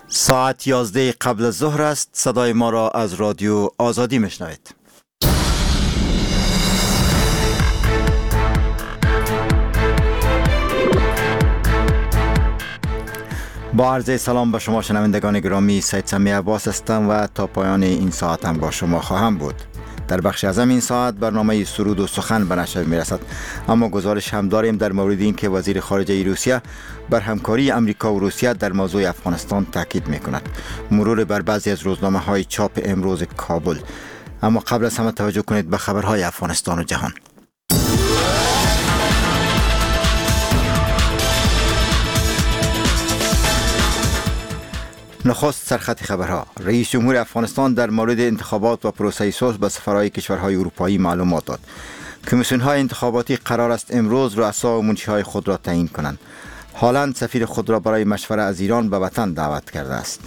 ساعت 11 قبل از ظهر است. صدای ما را از رادیو آزادی میشنوید. با عرض سلام به شما شنوندگان گرامی، سید سمی عباس هستم و تا پایان این ساعت هم با شما خواهم بود. در بخش از این ساعت برنامه سرود و سخن به نشر میرسد، اما گزارش هم داریم در مورد این که وزیر خارجه روسیه بر همکاری امریکا و روسیه در موضوع افغانستان تاکید میکند. مرور بر بعضی از روزنامه های چاپ امروز کابل. اما قبل از همه توجه کنید به خبرهای افغانستان و جهان. نخست سرخط خبرها. رئیس جمهور افغانستان در مورد انتخابات و پروسه صلح به سفرهای کشورهای اروپایی معلومات داد. کمیسیون‌های انتخاباتی قرار است امروز رؤسا و منشی‌های خود را تعیین کنند. هالند سفیر خود را برای مشوره از ایران به وطن دعوت کرده است.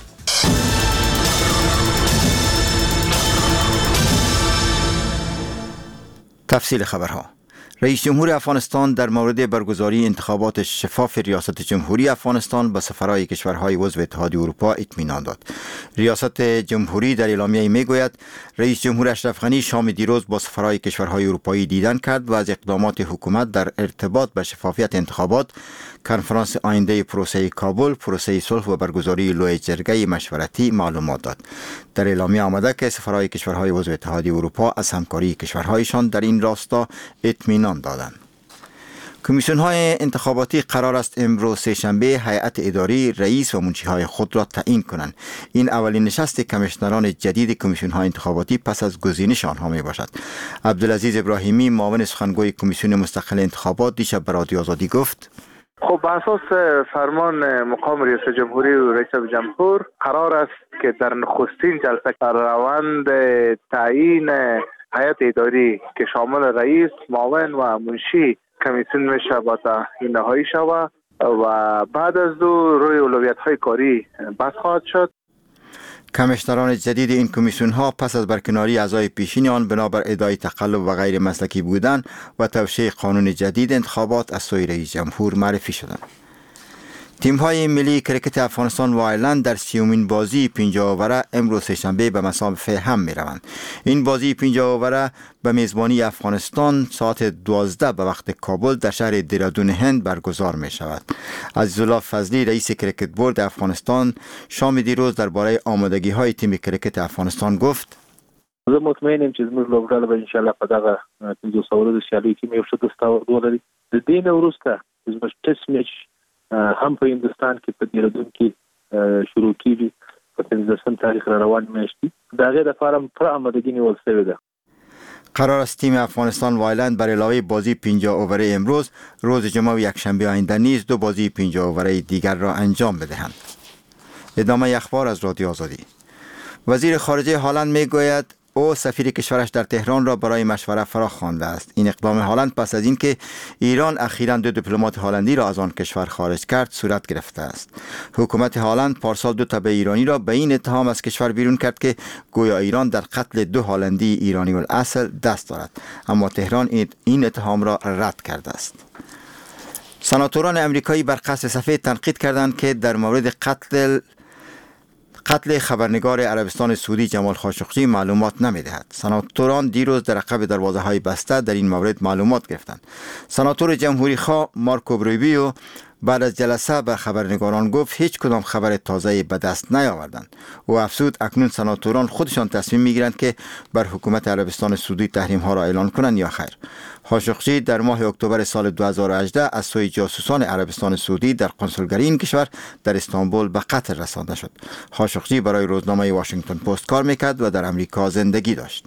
تفصیل خبرها. رئیس جمهور افغانستان در مورد برگزاری انتخابات شفاف ریاست جمهوری افغانستان به سفرهای کشورهای عضو اتحادیه اروپا اطمینان داد. ریاست جمهوری در اعلامیه میگوید رئیس جمهور اشرف غنی شام دیروز با سفرهای کشورهای اروپایی دیدن کرد و از اقدامات حکومت در ارتباط به شفافیت انتخابات، کنفرانس آینده پروسه کابل، پروسه صلح و برگزاری لوی جرگه مشورتی معلومات داد. در اعلامیه آمده که سفرهای کشورهای عضو اتحادیه اروپا از همکاری کشورهایشان در این راستا اطمینان دادند. کمیسیون‌های انتخاباتی قرار است امروز سه‌شنبه هیئت اداری، رئیس و منشی‌های خود را تعیین کنند. این اولین نشست کمیشنران جدید کمیسیون‌های انتخاباتی پس از گزینش آنها می باشد. عبدالعزیز ابراهیمی، معاون سخنگوی کمیسیون مستقل انتخابات، دیشب به رادیو آزادی گفت: خب بر اساس فرمان مقام رئیس جمهوری و رئیس جمهور قرار است که در نخستین جلسه روند تعیین هیئت اداری که شامل رئیس، معاون و منشی کمیسیون میشه با تعیین نهایی شود و بعد از روی اولویت‌های کاری بحث خواهد شد. کمیشنران جدید این کمیسیون ها پس از برکناری اعضای پیشین آن بنابر ادعای تقلب و غیر مسلکی بودن و توشیح قانون جدید انتخابات از سوی رئیس جمهور معرفی شدند. تیم های ملی کرکت افغانستان و آیرلند در 30مین بازی 50 اوره امروز سه‌شنبه به مسافه هم می روند. این بازی 50 اوره به میزبانی افغانستان ساعت 12 به وقت کابل در شهر دیرادون هند برگزار می شود. عزیزالله فضلی، رئیس کرکت بورد افغانستان، شام دیروز درباره آمادگی های تیم کرکت افغانستان گفت: زه مطمئنم چې زموږ لوبډله به ان شاء الله په دغه 500 ورځو سیالۍ کې یو ښه دستاورد ولري. د دې نه وروسته زموږ ټیسټ میچ هم په هندوستان کې په دیرادون کې شروع کیږي په 15 تاریخ را روان میاشتي. د هغې لپاره پوره آمادګي نیول شوې ده. قرار است تیم افغانستان و آیرلند بر علاوه بازی 50 اوره امروز، روز جمعه و یکشنبه آینده نیز 2 بازی 50 اوره دیگر را انجام بدهند. ادامه اخبار از رادیو آزادی. وزیر خارجه هالند میگوید او سفیر کشورش در تهران را برای مشوره فرا خوانده است. این اقدام هالند پس از اینکه ایران اخیراً 2 دیپلمات هالندی را از آن کشور خارج کرد صورت گرفته است. حکومت هالند پارسال 2 تبع ایرانی را به این اتهام از کشور بیرون کرد که گویا ایران در قتل 2 هالندی ایرانی الاصل دست دارد، اما تهران این اتهام را رد کرده است. سناتوران امریکایی بر قصر سفید تنقید کردند که در مورد قتل خبرنگار عربستان سعودی جمال خاشقجی معلومات نمی‌دهد. سناتوران دیروز در عقب دروازه‌های بسته در این مورد معلومات گرفتند. سناتور جمهوری خواه مارکو روبیو بعد از جلسه به خبرنگاران گفت هیچ کدام خبر تازه به دست نیاوردند. او افزود اکنون سناتوران خودشان تصمیم میگیرند که بر حکومت عربستان سعودی تحریم ها را اعلان کنند یا خیر. خاشقجی در ماه اکتبر سال 2018 از سوی جاسوسان عربستان سعودی در قنسولگری این کشور در استانبول به قتل رسانده شد. خاشقجی برای روزنامه واشنگتن پست کار میکرد و در امریکا زندگی داشت.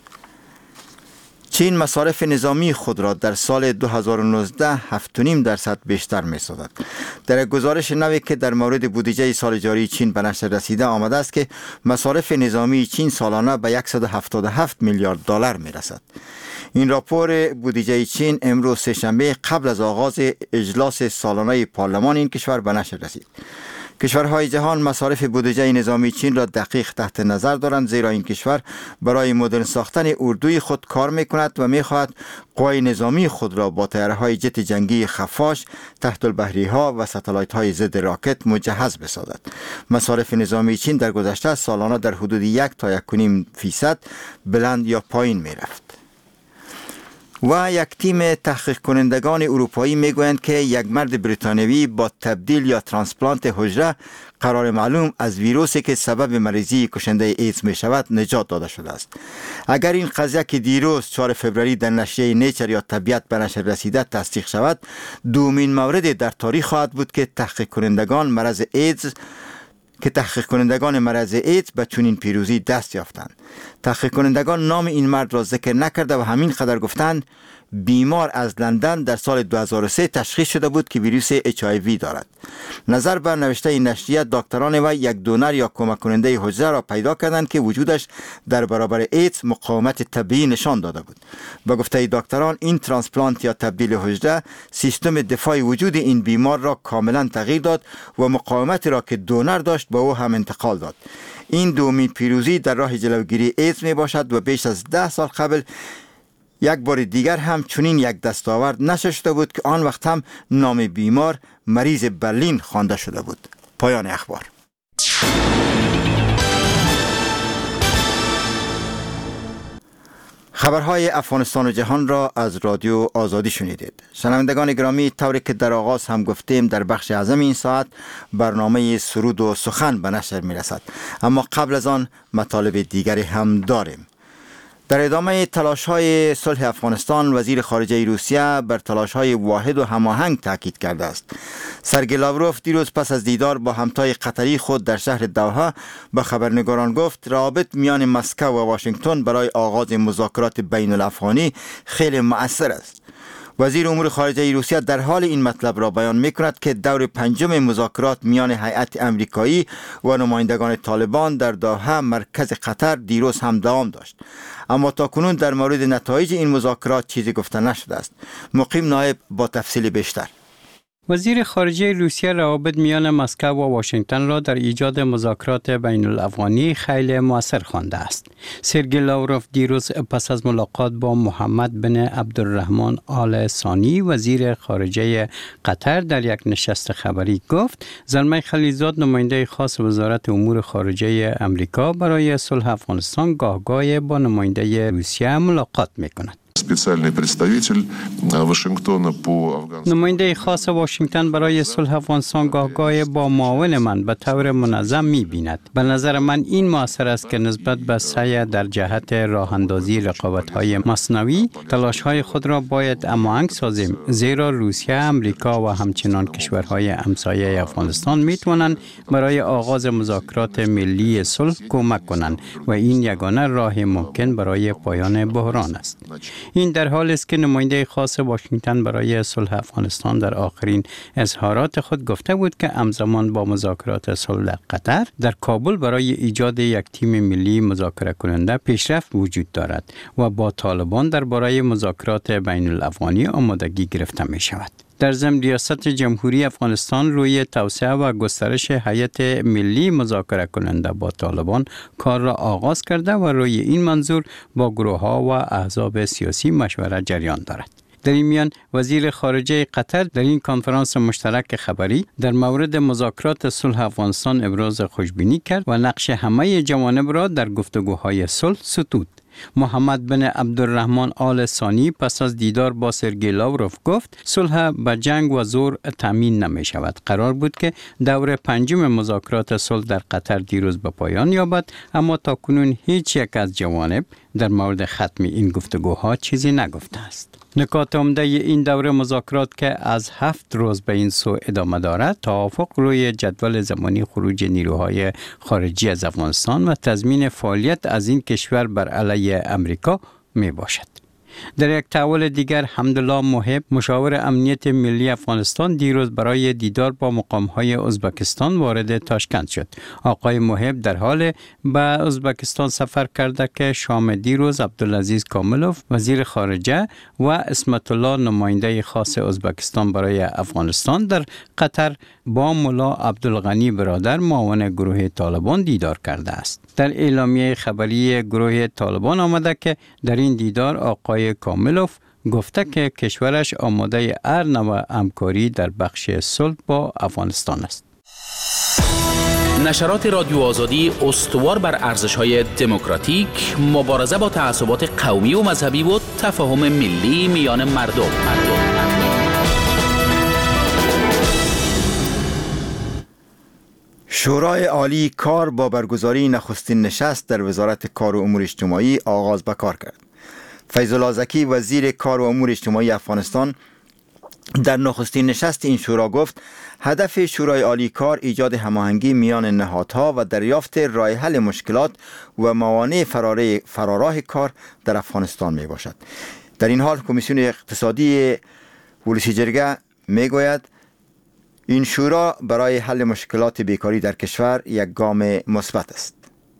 چین مصارف نظامی خود را در سال 2019 7.5% بیشتر می‌سازد. در گزارش نوی که در مورد بودجه سال جاری چین به نشر رسیده آمده است که مصارف نظامی چین سالانه به 177 میلیارد دلار می‌رسد. این راپور بودجه چین امروز سه‌شنبه قبل از آغاز اجلاس سالانه پارلمان این کشور به نشر رسید. کشورهای جهان مصارف بودجه نظامی چین را دقیق تحت نظر دارند، زیرا این کشور برای مدرن ساختن اردوی خود کار میکند و میخواهد قوای نظامی خود را با طیاره‌های جت جنگی خفاش، تحت البحری ها و ستلایت های ضد راکت مجهز بسازد. مصارف نظامی چین در گذشته سالانه در حدود 1 تا 1.5% بلند یا پایین میرفت. و یک تیم تحقیق کنندگان اروپایی میگویند که یک مرد بریتانیایی با تبدیل یا ترانسپلانت حجره قرار معلوم از ویروسی که سبب مریضی کشنده ایدز می شود نجات داده شده است. اگر این قضیه که دیروز 4 فوریه در نشریه نیچر یا طبیعت به نشر رسیده تصدیق شود، دومین مورد در تاریخ خواهد بود که تحقیق کنندگان مرض ایدز به چنین پیروزی دست یافتند. تحقیق کنندگان نام این مرد را ذکر نکرده و همین قدر گفتند بیمار از لندن در سال 2003 تشخیص شده بود که ویروس HIV دارد. نظر بر نوشته این نشریه، دکتران و یک دونر یا کمک کننده حجره را پیدا کردند که وجودش در برابر ایدز مقاومت طبیعی نشان داده بود. به گفته دکتران، این ترانسپلانت یا تبدیل حجره سیستم دفاعی وجود این بیمار را کاملا تغییر داد و مقاومتی را که دونر داشت به او هم انتقال داد. این دومین پیروزی در راه جلوگیری ایدز می باشد و بیش از 10 سال قبل یک بار دیگر هم چنین یک دستاورد نشر شده بود که آن وقت هم نام بیمار مریض برلین خوانده شده بود. پایان اخبار. خبرهای افغانستان و جهان را از رادیو آزادی شنیدید. شنوندگان گرامی، طوری که در آغاز هم گفتیم، در بخش اعظم این ساعت برنامه سرود و سخن به نشر می رسد. اما قبل از آن مطالب دیگری هم داریم. در ادامه تلاش‌های صلح افغانستان، وزیر خارجه روسیه بر تلاش‌های واحد و هماهنگ تاکید کرده است. سرگئی لاوروف دیروز پس از دیدار با همتای قطری خود در شهر دوحه به خبرنگاران گفت روابط میان مسکو و واشنگتن برای آغاز مذاکرات بین الافغانی خیلی مؤثر است. وزیر امور خارجه روسیه در حال این مطلب را بیان می‌کند که دور پنجم مذاکرات میان هیئت امریکایی و نمایندگان طالبان در دوحه مرکز قطر دیروز هم دوام داشت. اما تاکنون در مورد نتایج این مذاکرات چیزی گفته نشده است. مقیم نایب با تفصیل بیشتر. وزیر خارجه روسیه روابط میان مسکو و واشنگتن را در ایجاد مذاکرات بین الافغانی خیلی مؤثر خوانده است. سرگئی لاوروف دیروز پس از ملاقات با محمد بن عبدالرحمن آل ثانی وزیر خارجه قطر در یک نشست خبری گفت زلمه خلیلزاد نماینده خاص وزارت امور خارجه امریکا برای صلح افغانستان گاهگاه با نماینده روسیه ملاقات می‌کند. نماینده خاص واشنگتن برای صلح افغانستان گاهگاه با معاون من به طور منظم می‌بیند. به نظر من این مؤثر است که نسبت به سعی در جهت راه اندازی رقابت‌های مصنوعی تلاش‌های خود را باید هماهنگ سازیم، زیرا روسیه، امریکا و همچنان کشورهای همسایه افغانستان می‌توانند برای آغاز مذاکرات ملی صلح کمک کنند و این یگانه راه ممکن برای پایان بحران است. این در حالی است که نماینده خاص واشنگتن برای صلح افغانستان در آخرین اظهارات خود گفته بود که همزمان با مذاکرات صلح قطر در کابل برای ایجاد یک تیم ملی مذاکره کننده پیشرفت وجود دارد و با طالبان درباره مذاکرات بین الافغانی آمادگی گرفته می شود. در ضمن ریاست جمهوری افغانستان روی توسعه و گسترش هیئت ملی مذاکره کننده با طالبان کار را آغاز کرده و روی این منظور با گروه‌ها و احزاب سیاسی مشورت جریان دارد. در این میان وزیر خارجه قطر در این کنفرانس مشترک خبری در مورد مذاکرات صلح افغانستان ابراز خوشبینی کرد و نقش همه جوانب را در گفتگوهای صلح ستود. محمد بن عبدالرحمن آل ثانی پس از دیدار با سرگئی لاوروف گفت صلح به جنگ و زور تامین نمی شود. قرار بود که دور پنجم مذاکرات صلح در قطر دیروز به پایان یابد، اما تاکنون هیچ یک از جوانب در مورد ختم این گفتگوها چیزی نگفته است. نکات عمده این دوره مذاکرات که از 7 روز به این سو ادامه دارد، توافق روی جدول زمانی خروج نیروهای خارجی از افغانستان و تضمین فعالیت از این کشور بر علیه امریکا می باشد. در یک تحول دیگر حمدالله محب مشاور امنیت ملی افغانستان دیروز برای دیدار با مقام‌های ازبکستان وارد تاشکند شد. آقای محب در حال به ازبکستان سفر کرده که شام دیروز عبدالعزیز کاملوف وزیر خارجه و اسمت الله نماینده خاص ازبکستان برای افغانستان در قطر با ملا عبدالغنی برادر معاون گروه طالبان دیدار کرده است. در اعلامیه خبری گروه طالبان آمده که در این دیدار آقای کاملوف گفته که کشورش آماده هر نوع همکاری در بخش صلح با افغانستان است. نشرات رادیو آزادی استوار بر ارزش‌های دموکراتیک، مبارزه با تعصبات قومی و مذهبی و تفاهم ملی میان مردم. شورای عالی کار با برگزاری نخستین نشست در وزارت کار و امور اجتماعی آغاز به کار کرد. فیض الله زکی وزیر کار و امور اجتماعی افغانستان در نخستین نشست این شورا گفت هدف شورای عالی کار ایجاد هماهنگی میان نهادها و دریافت راه حل مشکلات و موانع فراراه کار در افغانستان می باشد. در این حال کمیسیون اقتصادی ولسی جرگه می گوید این شورا برای حل مشکلات بیکاری در کشور یک گام مثبت است.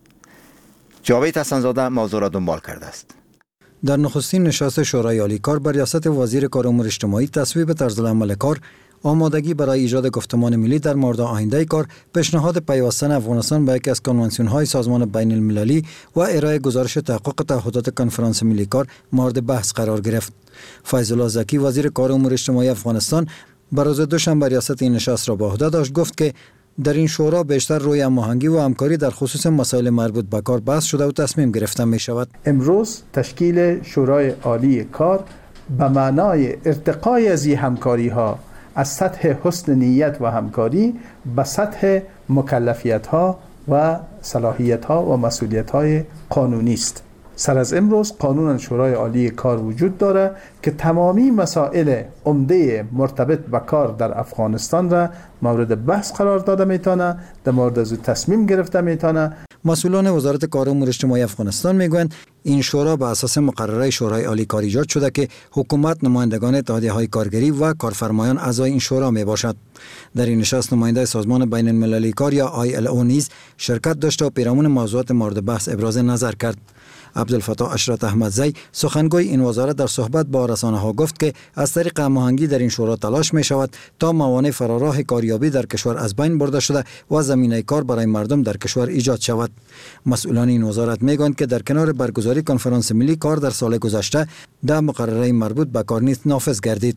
جاوید حسن‌زاده موضوع را دنبال کرده است. در نخستین نشست شورای عالی کار بر ریاست وزیر کار و امور اجتماعی تصویب طرزالعمل کار، آمادگی برای ایجاد گفتمان ملی در مورد آینده کار، پیشنهاد پیوستن افغانستان به یکی از کنوانسیون‌های سازمان بین المللی و ارائه گزارش تحقق تعهدات کنفرانس ملی کار مورد بحث قرار گرفت. فیض الله زکی وزیر کار و امور اجتماعی افغانستان بر روز دوشنبه ریاست این نشست را به عهده داشت. گفت که در این شورا بیشتر روی هماهنگی و همکاری در خصوص مسائل مربوط به کار بحث شده و تصمیم گرفته می شود. امروز تشکیل شورای عالی کار به معنای ارتقای از این همکاری ها از سطح حسن نیت و همکاری به سطح مکلفیت ها و صلاحیت ها و مسئولیت های قانونی است. سر از امروز قانون شورای عالی کار وجود داره که تمامی مسائل عمده مرتبط به کار در افغانستان را مورد بحث قرار داده میتونه، در مورد از تصمیم گرفته میتونه. مسئولان وزارت کار و امور اجتماعی افغانستان میگویند این شورا به اساس مقرره شورای عالی کار ایجاد شده که حکومت، نمایندگان اتحادیه‌های کارگری و کارفرمایان اعضای این شورا می باشد. در این نشست نماینده سازمان بین المللی کار یا ILO نیز شرکت داشت و پیرامون موضوعات مورد بحث ابراز نظر کرد. عبدالفتاح اشرت احمدزی سخنگوی این وزارت در صحبت با رسانه‌ها گفت که از طریق هماهنگی در این شورا تلاش می شود تا موانع فراراه کاریابی در کشور از بین برده شده و زمینه کار برای مردم در کشور ایجاد شود. مسئولان این وزارت میگویند که در کنار برگزاری کنفرانس ملی کار در سال گذشته در مقرره مربوط به کار نیز نافذ گردید.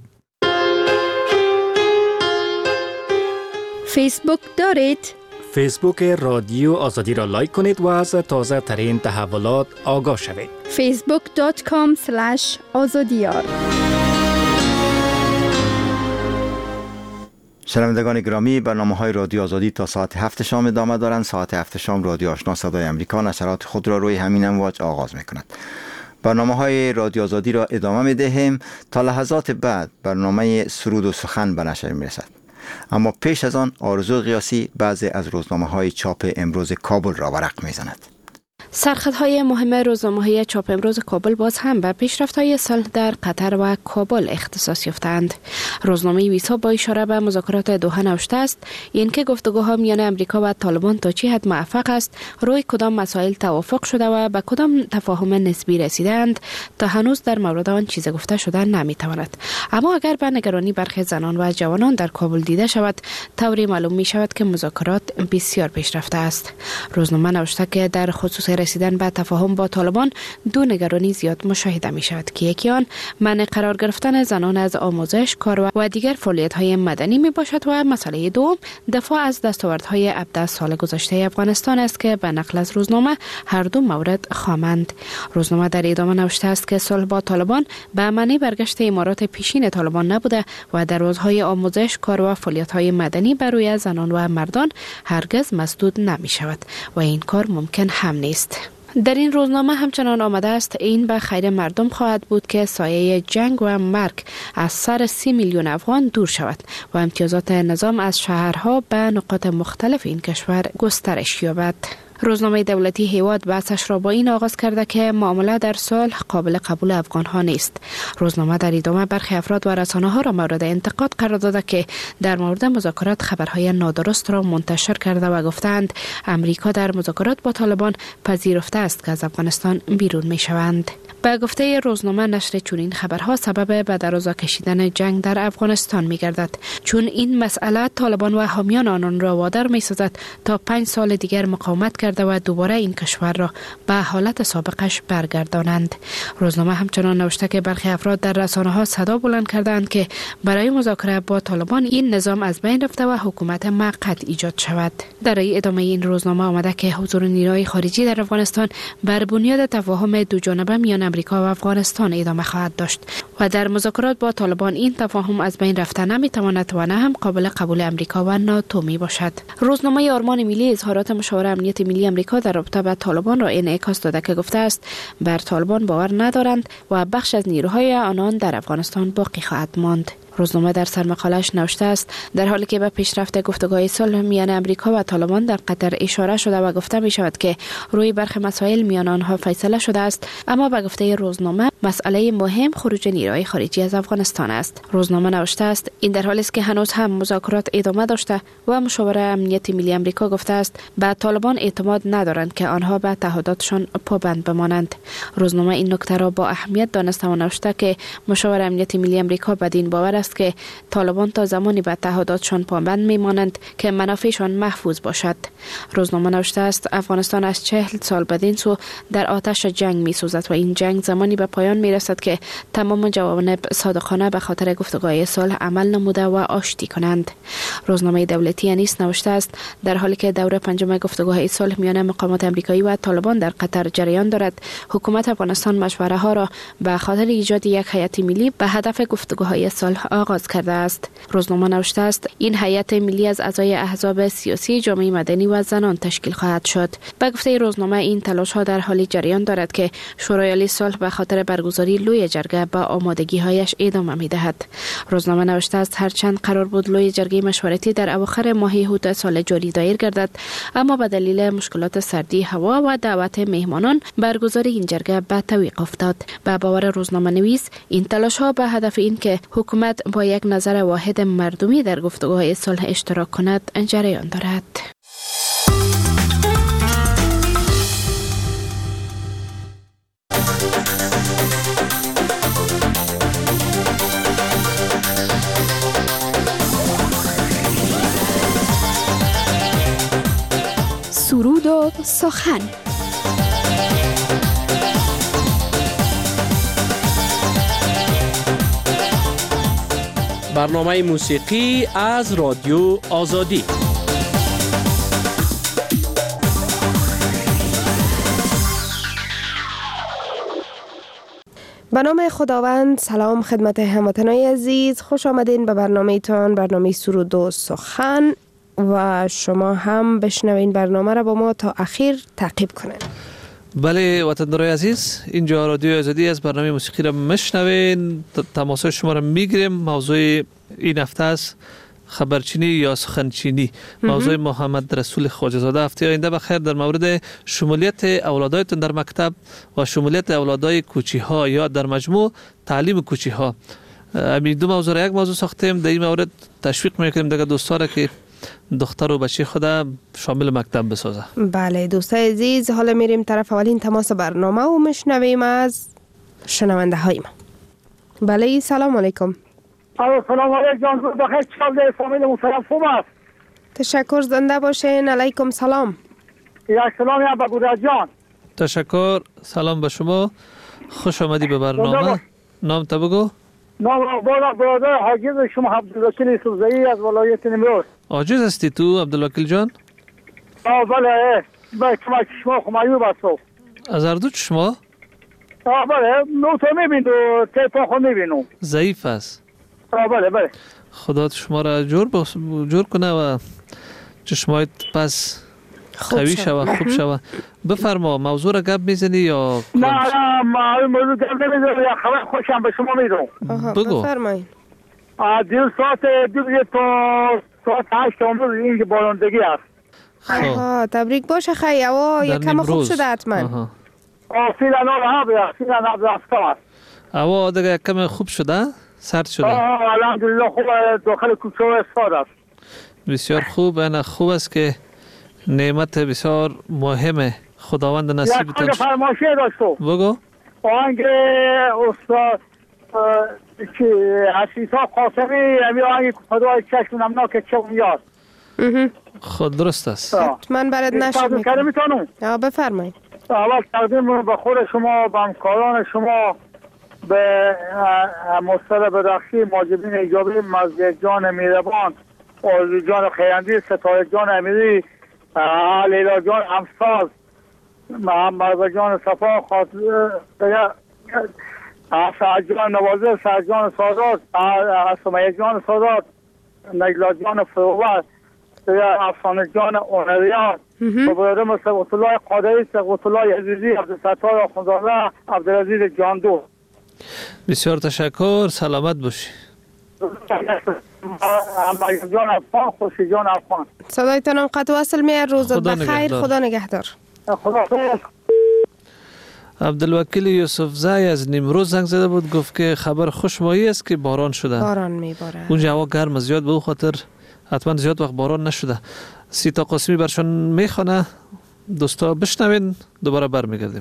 فیسبوک دارید؟ فیسبوک رادیو آزادی را لایک کنید و از تازه ترین تحولات آگاه شوید. facebook.com/azadiyar. شنوندگان گرامی، برنامه‌های رادیو آزادی تا ساعت 7 شام ادامه دارند. ساعت 7 شام رادیو آشنا صدای امریکا نشرات خود را روی همین امواج آغاز می‌کند. برنامه‌های رادیو آزادی را ادامه می‌دهیم تا لحظات بعد برنامه سرود و سخن به نشر می‌رسد. اما پیش از آن آرزو قیاسی بعضی از روزنامه‌های چاپ امروز کابل را ورق می‌زند. سرخطهای مهم روزنامه‌های چاپ امروز کابل باز هم به پیشرفت‌های صلح در قطر و کابل اختصاص یافتند. روزنامه ویسا با اشاره به مذاکرات دوحه نوشته است اینکه گفتگوها میان امریکا و طالبان تا چه حد موفق است، روی کدام مسائل توافق شده و به کدام تفاهم نسبی رسیدند تا هنوز در مورد آن چیز گفته شده نمی‌تواند. اما اگر به نگرانی برخی زنان و جوانان در کابل دیده شود، طوری معلوم می‌شود که مذاکرات بسیار پیشرفته است. روزنامه نوشته که در خصوص رسیدن به تفاهم با طالبان دو نگرانی زیاد مشاهده می شود که یکی آن منع قرار گرفتن زنان از آموزش، کار و دیگر فعالیت‌های مدنی می باشد و مسئله دوم دفاع از دستاوردهای 17 سال گذشته افغانستان است که به نقل از روزنامه هر دو مورد خامند. روزنامه در ادامه نوشته است که صلح با طالبان به معنی برگشت امارات پیشین طالبان نبوده و در روزهای آموزش، کار و فعالیت‌های مدنی بر روی زنان و مردان هرگز مسدود نمی شود و این کار ممکن هم نیست. در این روزنامه همچنان آمده است این به خیر مردم خواهد بود که سایه جنگ و مرگ از سر 30 میلیون افغان دور شود و امتیازات نظام از شهرها به نقاط مختلف این کشور گسترش یابد. روزنامه دولتی هیواد بحثش را با این آغاز کرده که معامله در صلح قابل قبول افغان ها نیست. روزنامه در ادامه برخی افراد و رسانه ها را مورد انتقاد قرار داده که در مورد مذاکرات خبرهای نادرست را منتشر کرده و گفتند امریکا در مذاکرات با طالبان پذیرفته است که از افغانستان بیرون می شوند. به گفته روزنامه نشر چنین خبرها سبب به دراز کشیدن جنگ در افغانستان می گردد، چون این مسئله طالبان و حامیان آنان را وادار می سازد تا 5 سال دیگر مقاومت کرده و دوباره این کشور را به حالت سابقش برگردانند. روزنامه همچنان نوشته که برخی افراد در رسانه ها صدا بلند کردند که برای مذاکره با طالبان این نظام از بین رفته و حکومت موقت ایجاد شود. در ادامه این روزنامه آمده که حضور نیروهای خارجی در افغانستان بر بنیاد تفاهم دو جانبه میان امریکا و افغانستان ادامه خواهد داشت و در مذاکرات با طالبان این تفاهم از بین رفته نمیتواند و نه هم قابل قبول امریکا و ناتو می باشد. روزنامه آرمان ملی اظهارات مشاور امنیت ملی امریکا در رابطه با طالبان را انعکاس داده که گفته است بر طالبان باور ندارند و بخش از نیروهای آنان در افغانستان باقی خواهد ماند. روزنامه در سرمقاله‌اش نوشته است در حالی که به پیشرفت گفتگوهای صلح میان امریکا و طالبان در قطر اشاره شده و گفته می شود که روی برخی مسائل میان آنها فیصله شده است، اما به گفته روزنامه مسئله مهم خروج نیروهای خارجی از افغانستان است. روزنامه نوشته است این در حالی است که هنوز هم مذاکرات ادامه داشته و مشاور امنیت ملی امریکا گفته است به طالبان اعتماد ندارند که آنها به تعهداتشان پابند بمانند. روزنامه این نکته را با اهمیت دانسته و نوشته که مشاور امنیت ملی امریکا بدین باور است که طالبان تا زمانی به تعهداتشان پابند میمانند که منافعشان محفوظ باشد. روزنامه نوشته است افغانستان از 40 سال بدین سو در آتش جنگ میسوزد و این جنگ زمانی به پایان میرسد که تمام جوانب صادقانه به خاطر گفتگوهای صلح عمل نموده و آشتی کنند. روزنامه دولتی نیز نوشته است در حالی که دور پنجم گفتگوهای صلح میان مقامات آمریکایی و طالبان در قطر جریان دارد، حکومت افغانستان مشوره ها را به خاطر ایجاد یک هیئت ملی به هدف گفتگوهای صلح آغاز کرده است. روزنامه نوشته است این هیئت ملی از اعضای احزاب سیاسی، جامعه مدنی و زنان تشکیل خواهد شد. به گفته روزنامه این تلاش ها در حالی جریان دارد که شورای عالی صلح به خاطر برگزاری لوی جرگه با آمادگی هایش ادامه می‌دهد. روزنامه نوشته است هرچند قرار بود لوی جرگه مشورتی در اواخر ماه هوت سال جاری دایر گردد، اما به دلیل مشکلات سردی هوا و دعوت مهمانان برگزاری این جرگه به تعویق افتاد. به باور روزنامه نویس این تلاش ها به هدف این که حکومت با یک نظر واحد مردمی در گفتگوهای صلح اشتراک کند جریان دارد. سرود و سخن. برنامه موسیقی از رادیو آزادی. به نام خداوند. سلام خدمت هموطنان عزیز، خوش آمدین به برنامه تان، برنامه سرود و سخن، و شما هم بشنوین برنامه را با ما تا اخیر تعقیب کنین. بله وطندارای عزیز، اینجا رادیو آزادی از برنامه موسیقی را میشنوین. تماس شما را میگیریم. موضوع این هفته است خبرچینی یا سخنچینی. موضوع محمد رسول خواجه‌زاده. هفته آینده بخیر در مورد شمولیت اولادایتون در مکتب و شمولیت اولادای کوچی ها یا در مجموع تعلیم کوچی ها، همین دو موضوع را یک موضوع ساختیم. در این مورد تشویق میکنیم دیگه دوستا را که دختر و بچه خدا شامل مکتب بسازه. بله دوستای عزیز، حالا میریم طرف اولین تماس برنامه و میشنویم از شنونده های ما. بله سلام علیکم. سلام علیکم جان، بخیر. چطور در فامیل محترم خوب است؟ تشکر، زنده باشین. علیکم سلام. یک سلام یا بگودا جان. تشکر، سلام به شما، خوش آمدی به برنامه. نام تا بگو. نام برادر حاجز شما عبدالوکیل یوسفزئی از ولایت نیمروز. عاجز هستی تو عبدالوکیل جان؟ بله، به شما خمایو بسو. از هر دو چشما؟ بله، نو تو میبینو، تیپا خود میبینو. ضعیف است. بله بله. خدا شما را جور کنه و چشمایت پس قوی شوه، خوب شوه. بفرما موضوع را گپ میزنی یا نه موضوع گپ نمیزنی، یا خبر خوشم به شما میدم. بگو. بفرمایید. دیو ساعت 2 تا ساعت 8 امروز این بارندگی است. تبریک باشه خیلی. هوا یکم خوب شده حتما. فعلا نه فعلا نه هوا دیگه کم خوب شده؟ سرد شده؟ الحمدلله خوب. داخل کوچه استاد است. بسیار خوب. این خوب است که نعمت بسیار مهمه خداوند نصیبتون. یک فرمایشی داشتم. بگو. آهنگ استاد عیسی قاسمی امی آهنگ خدای چشم نمناک چه میاد. خود درست است. من برات نشد میکنم. بفرمایید. اول تقدیم به خود شما، به همکاران شما، به مستر بدخشی، ماجبین ایجابی، مزید جان میربان، آرزو جان خیرندی، ستاره جان امیری، لیلا جان امساز، محمد جان صفا، سعد جان نوازه، سعد جان سادات، سمیه جان سادات، نجلا جان فروبر، افسانه جان اونریان، و برادرم ثبت الله قادری، ثبت الله عزیزی، عبدالستار آخوندزاده، عبدالعزیز جاندو. بسیار تشکر. سلامت باشی. جان افغان، خوشی جان افغان. صدایتان هم قطع وصل میاد. روزت بخیر. خدا نگهدار. خدا خیر. عبدالوکیل یوسف زای از نیمروز زنگ زده بود، گفت که خبر خوشمایی است که باران شده. باران میباره. اونجا هوا گرم زیاد به خاطر حتما زیاد وقت باران نشده. سیتا قاسمی برشان میخونه. دوستا بشنوین، دوباره برمیگردیم.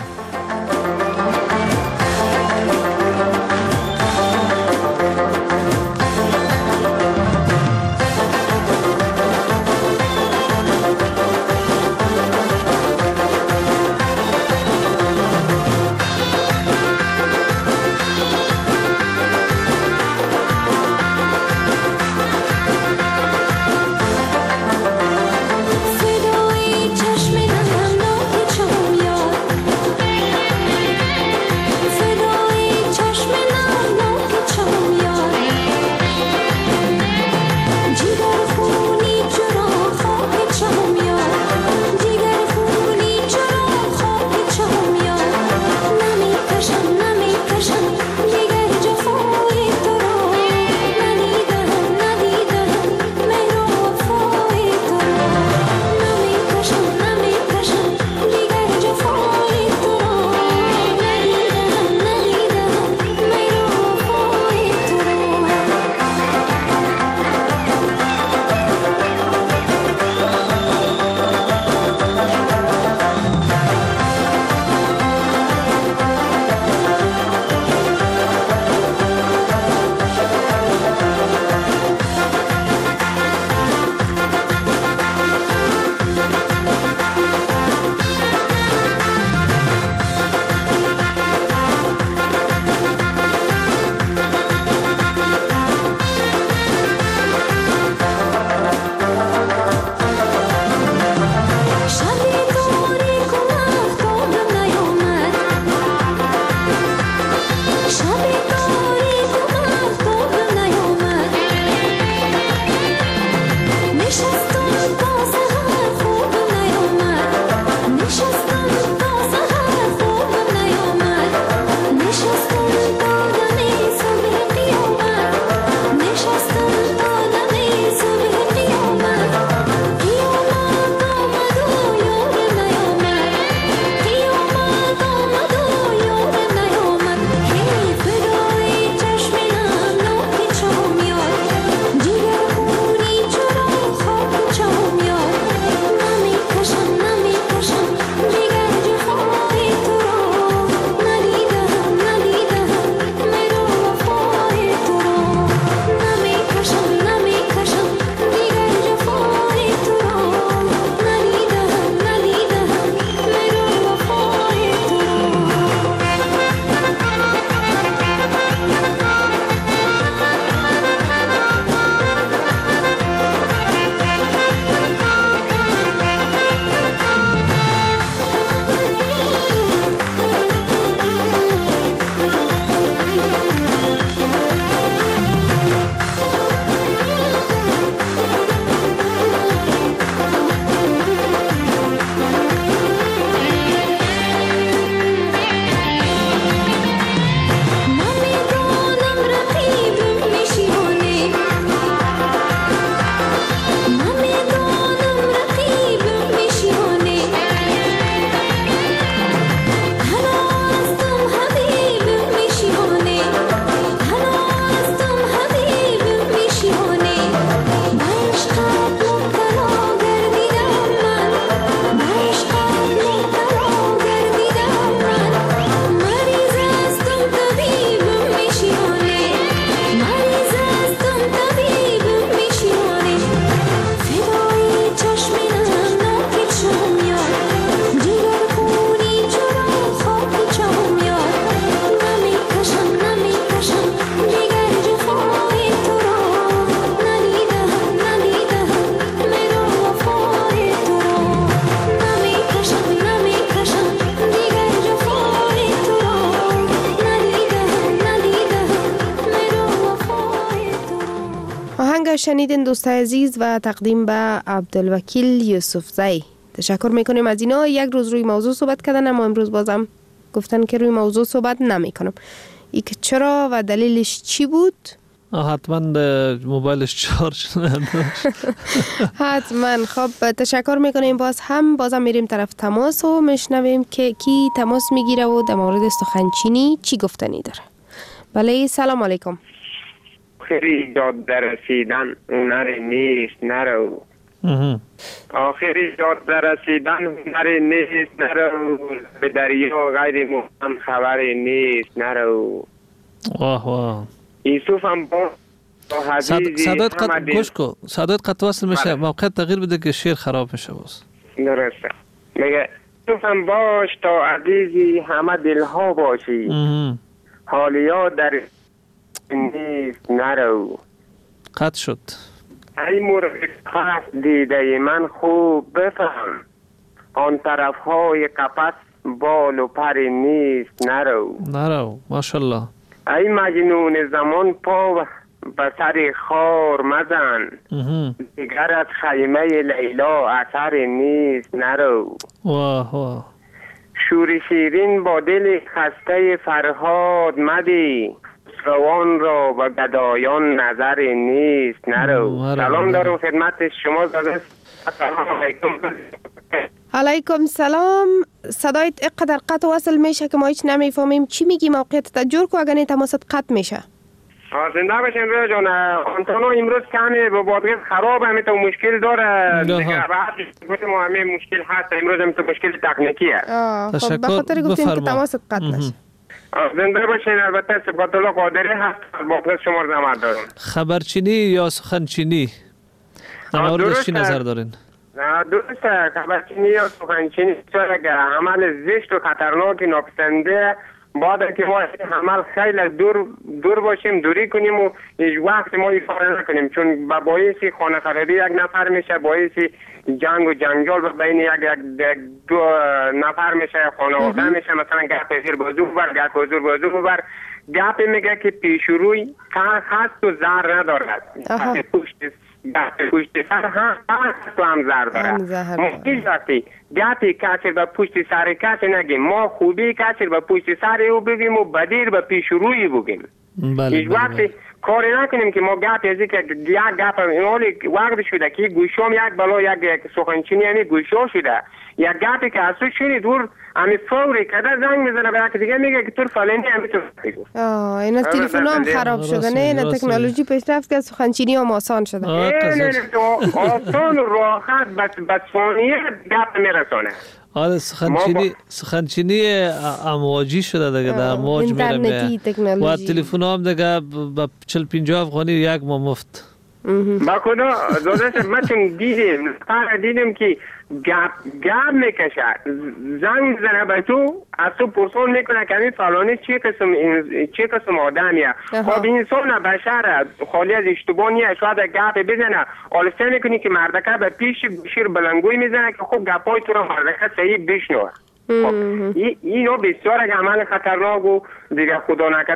صدای چشم نمناک چه میاد. شنیدین دوستای عزیز و تقدیم به عبدالوکیل یوسفزی. تشکر میکنیم از اینا. یک روز روی موضوع صحبت کردن، اما امروز بازم گفتن که روی موضوع صحبت نمیکنم. ای که چرا و دلیلش چی بود؟ حتما موبایلش چارج نداشت. حتما. خب تشکر میکنیم. بازم میریم طرف تماس و میشنویم که کی تماس میگیره و در مورد سخنچینی چی گفتنی داره. بله سلام علیکم. آخری جاد در رسیدن هنر نیست نرو. آخری جاد در رسیدن هنر نیست نرو، به دریا غیر محکم خبر نیست نرو. واه واه. یوسف هم با صدایت قطع گوش کو، صدایت قطع وصل میشه، موقع تغییر بده که شیر خراب میشه. باز درسته. میگه یوسف هم باش تا عزیزی همه دلها باشی، حالیا در نیست نرو. قطع شد. ای مرغ قفس دیده من خوب بفهم، آن طرف های قفس بال و پر نیست نرو. ماشاءالله. ای مجنون زمان پا به سر خار مزن، دیگر از خیمه لیلا اثر نیست نرو. واه واه. شور شیرین با دل خسته فرهاد مدی، روان را و گدایان نظر نیست نرو. سلام دارم خدمت شما. سلام علیکم. علیکم سلام. صدایت اقدر قطع وصل میشه که ما هیچ نمیفهمیم چی میگی. موقعیت تجور کو اگر تماست قطع میشه. زنده باشین رویا جان. آنتانا امروز کمی با بادغیس خراب همه تو مشکل داره دیگه. بعد ما همه مشکل هست امروز، هم تو مشکل تکنیکیه. خب به خاطر گفتیم که تماست قطع نشه. زنده باشین. البته صفات الله قادری هست با شما زحمت دارم. خبرچینی یا سخنچینی در موردش چی نظر دارین؟ درسته. خبرچینی یا سخنچینی چرا که عمل زشت و خطرناک ناپسنده باید که ما عمل خیلی دور باشیم، دوری کنیم و هیچ وقت ما ایفاره نکنیم، چون با باعثی خانه خرابی یک نفر میشه، باعثی جنگ و جنجال بین یک دو نفر میشه، خانواده میشه. مثلا گپ زیر بازو ببر، گپ حضور بازو ببر. گپ میگه که پیش روی خست و زر ندارد، پشت سر هم تو هم زر داره. ما هیچ وقتی گپی کسی به پشت سر کسی نگیم، ما خوبی کسی به پشت سر او بگیم و بدیر به پیش روی بگیم. هیچ وقتی کاری نکنیم که ما گپ ازی که یک گپ اینولی وقت شده که گوشام یک بلا یک سخنچینی همی گوشا شده، یک گپی که از تو شونی دور همی فوری کده زنگ میزنه به یک دیگه میگه که تو فلانی همی تو اینا تلفن هم خراب شده. نه اینا تکنولوژی پیشرفت که سخنچینی هم آسان شده. نه آسان و راحت بس ثانیه گپ میرسونه. آره سخنچینی امواجی شده دیگه، در امواج میره و تلفن هم دیگه با 40-50 افغانی یک ماه مفت. با خدا داداش من دیدیم که گپ میکشه، زنگ زنه به تو، از تو پرسون میکنه که این فلانی چه قسم آدمیه. خب انسان بشر خالی از اشتباه نیه، شاید گپ بزنه آلسته میکنی که مردکه به پیش گوشیر بلنگوی میزنه که خب گپای تو رو مردکه صحیح بشنوه. خب اینو بسیار عمل خطرناک و دیگه خدا نکرد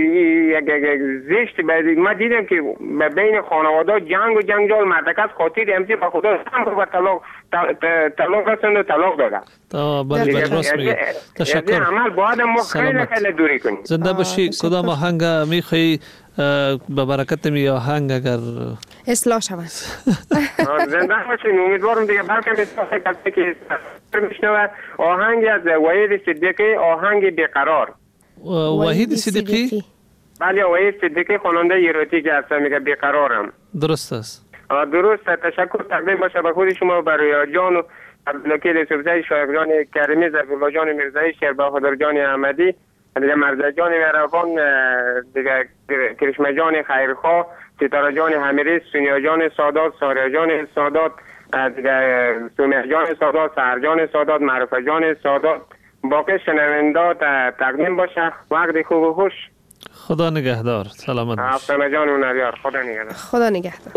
یک زشت. ما دیدم که بین خانواده جنگ و جنجال مردک از خاطر امسی با خدا هم طلاق رسند و طلاق دادن. بله راست میگه. تشکر. عمل باید ما خیلی دوری کنیم. زنده باشی. کدام آهنگ میخوایی به برکت می آهنگ اگر اصلاح شود؟ زنده باشین. امیدوارم دیگه برکم اصلاح کسی که میشنوه. آهنگ از وحید صدیقی، آهنگ بیقرار. وحید صدیقی؟ بله وحید صدیقی خواننده ایراتیک هست، میگه بیقرارم. درست است. درست. تشکر تقدیم باشه به خود شما، برای جان و عبدالوکیل یوسفزی، شایق جان کریمی، ظفرالله جان میرزایی، شیربهادر جان احمدی، دیگه مرزا جان مهربان، دیگه کرشمه جان خیرخواه، ستاره جان همیری، سونیا جان سادات، ساریا جان سادات، دیگه سومه جان سادات، سهر جان سادات، معروفه جان سادات، باقی شنوندات تقدیم باشه. وقت خوب و خوش. خدا نگهدار. سلامت باش. افسانه جان هنریار. خدا نگهدار. خدا نگهدار.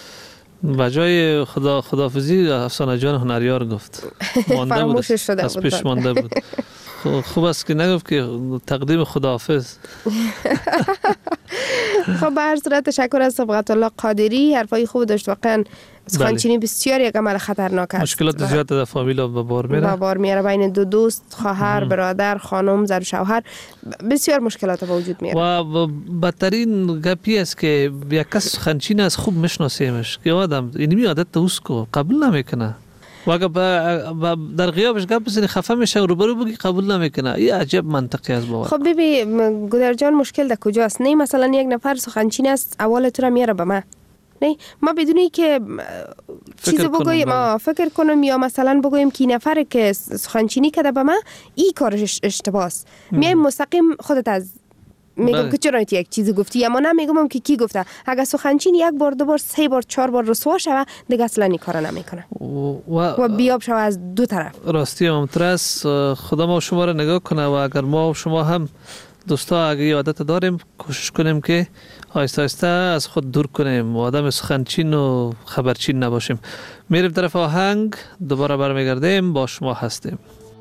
بجای خدافزی افسانه جان هنریار گفت. فراموش شده بود. از پیش مانده بود. خوب است که نگفت که تقدیم خداحافظ. خب به هر صورت تشکر از صبغت الله قادری، حرفای خوب داشت. واقعا سخنچینی بسیار یک عمل خطرناک است. مشکلات زیاد در فامیل به بار میاره بین دو دوست، خواهر، برادر، خانم، زن و شوهر بسیار مشکلات به وجود میاره. و بدترین گپی است که یک کس سخنچین از خوب میشناسیمش که آدم اینمی عادت اوست کو قبول نمیکنه و اگه در غیابش گپ بزنی خفه میشه و روبرو بگی قبول نمیکنه. این عجب منطقی است باور. خب بیبی گودر جان مشکل در کجاست؟ نه مثلا یک نفر سخنچین است اول تو را میاره به من، نه ما بدونی که چیزو بگویم ما فکر کنم یا مثلا بگویم که نفر که سخنچینی کرده به من این کارش اشتباه است، میایم مستقیم خودت از میگم که چرا یک چیزی گفتی یا ما نمیگم که کی گفته. اگه سخنچین یک بار دو بار سه بار چهار بار رسوا شوه دیگه اصلا این کارا نمیکنه و بیاب شوه از دو طرف. راستی ممترس خدا ما شما را نگاه کنه و اگر ما و شما هم دوستا اگه عادت داریم کوشش کنیم که آهسته آهسته از خود دور کنیم و آدم سخنچین و خبرچین نباشیم. میریم طرف آهنگ، دوباره برمیگردیم، با شما هستیم.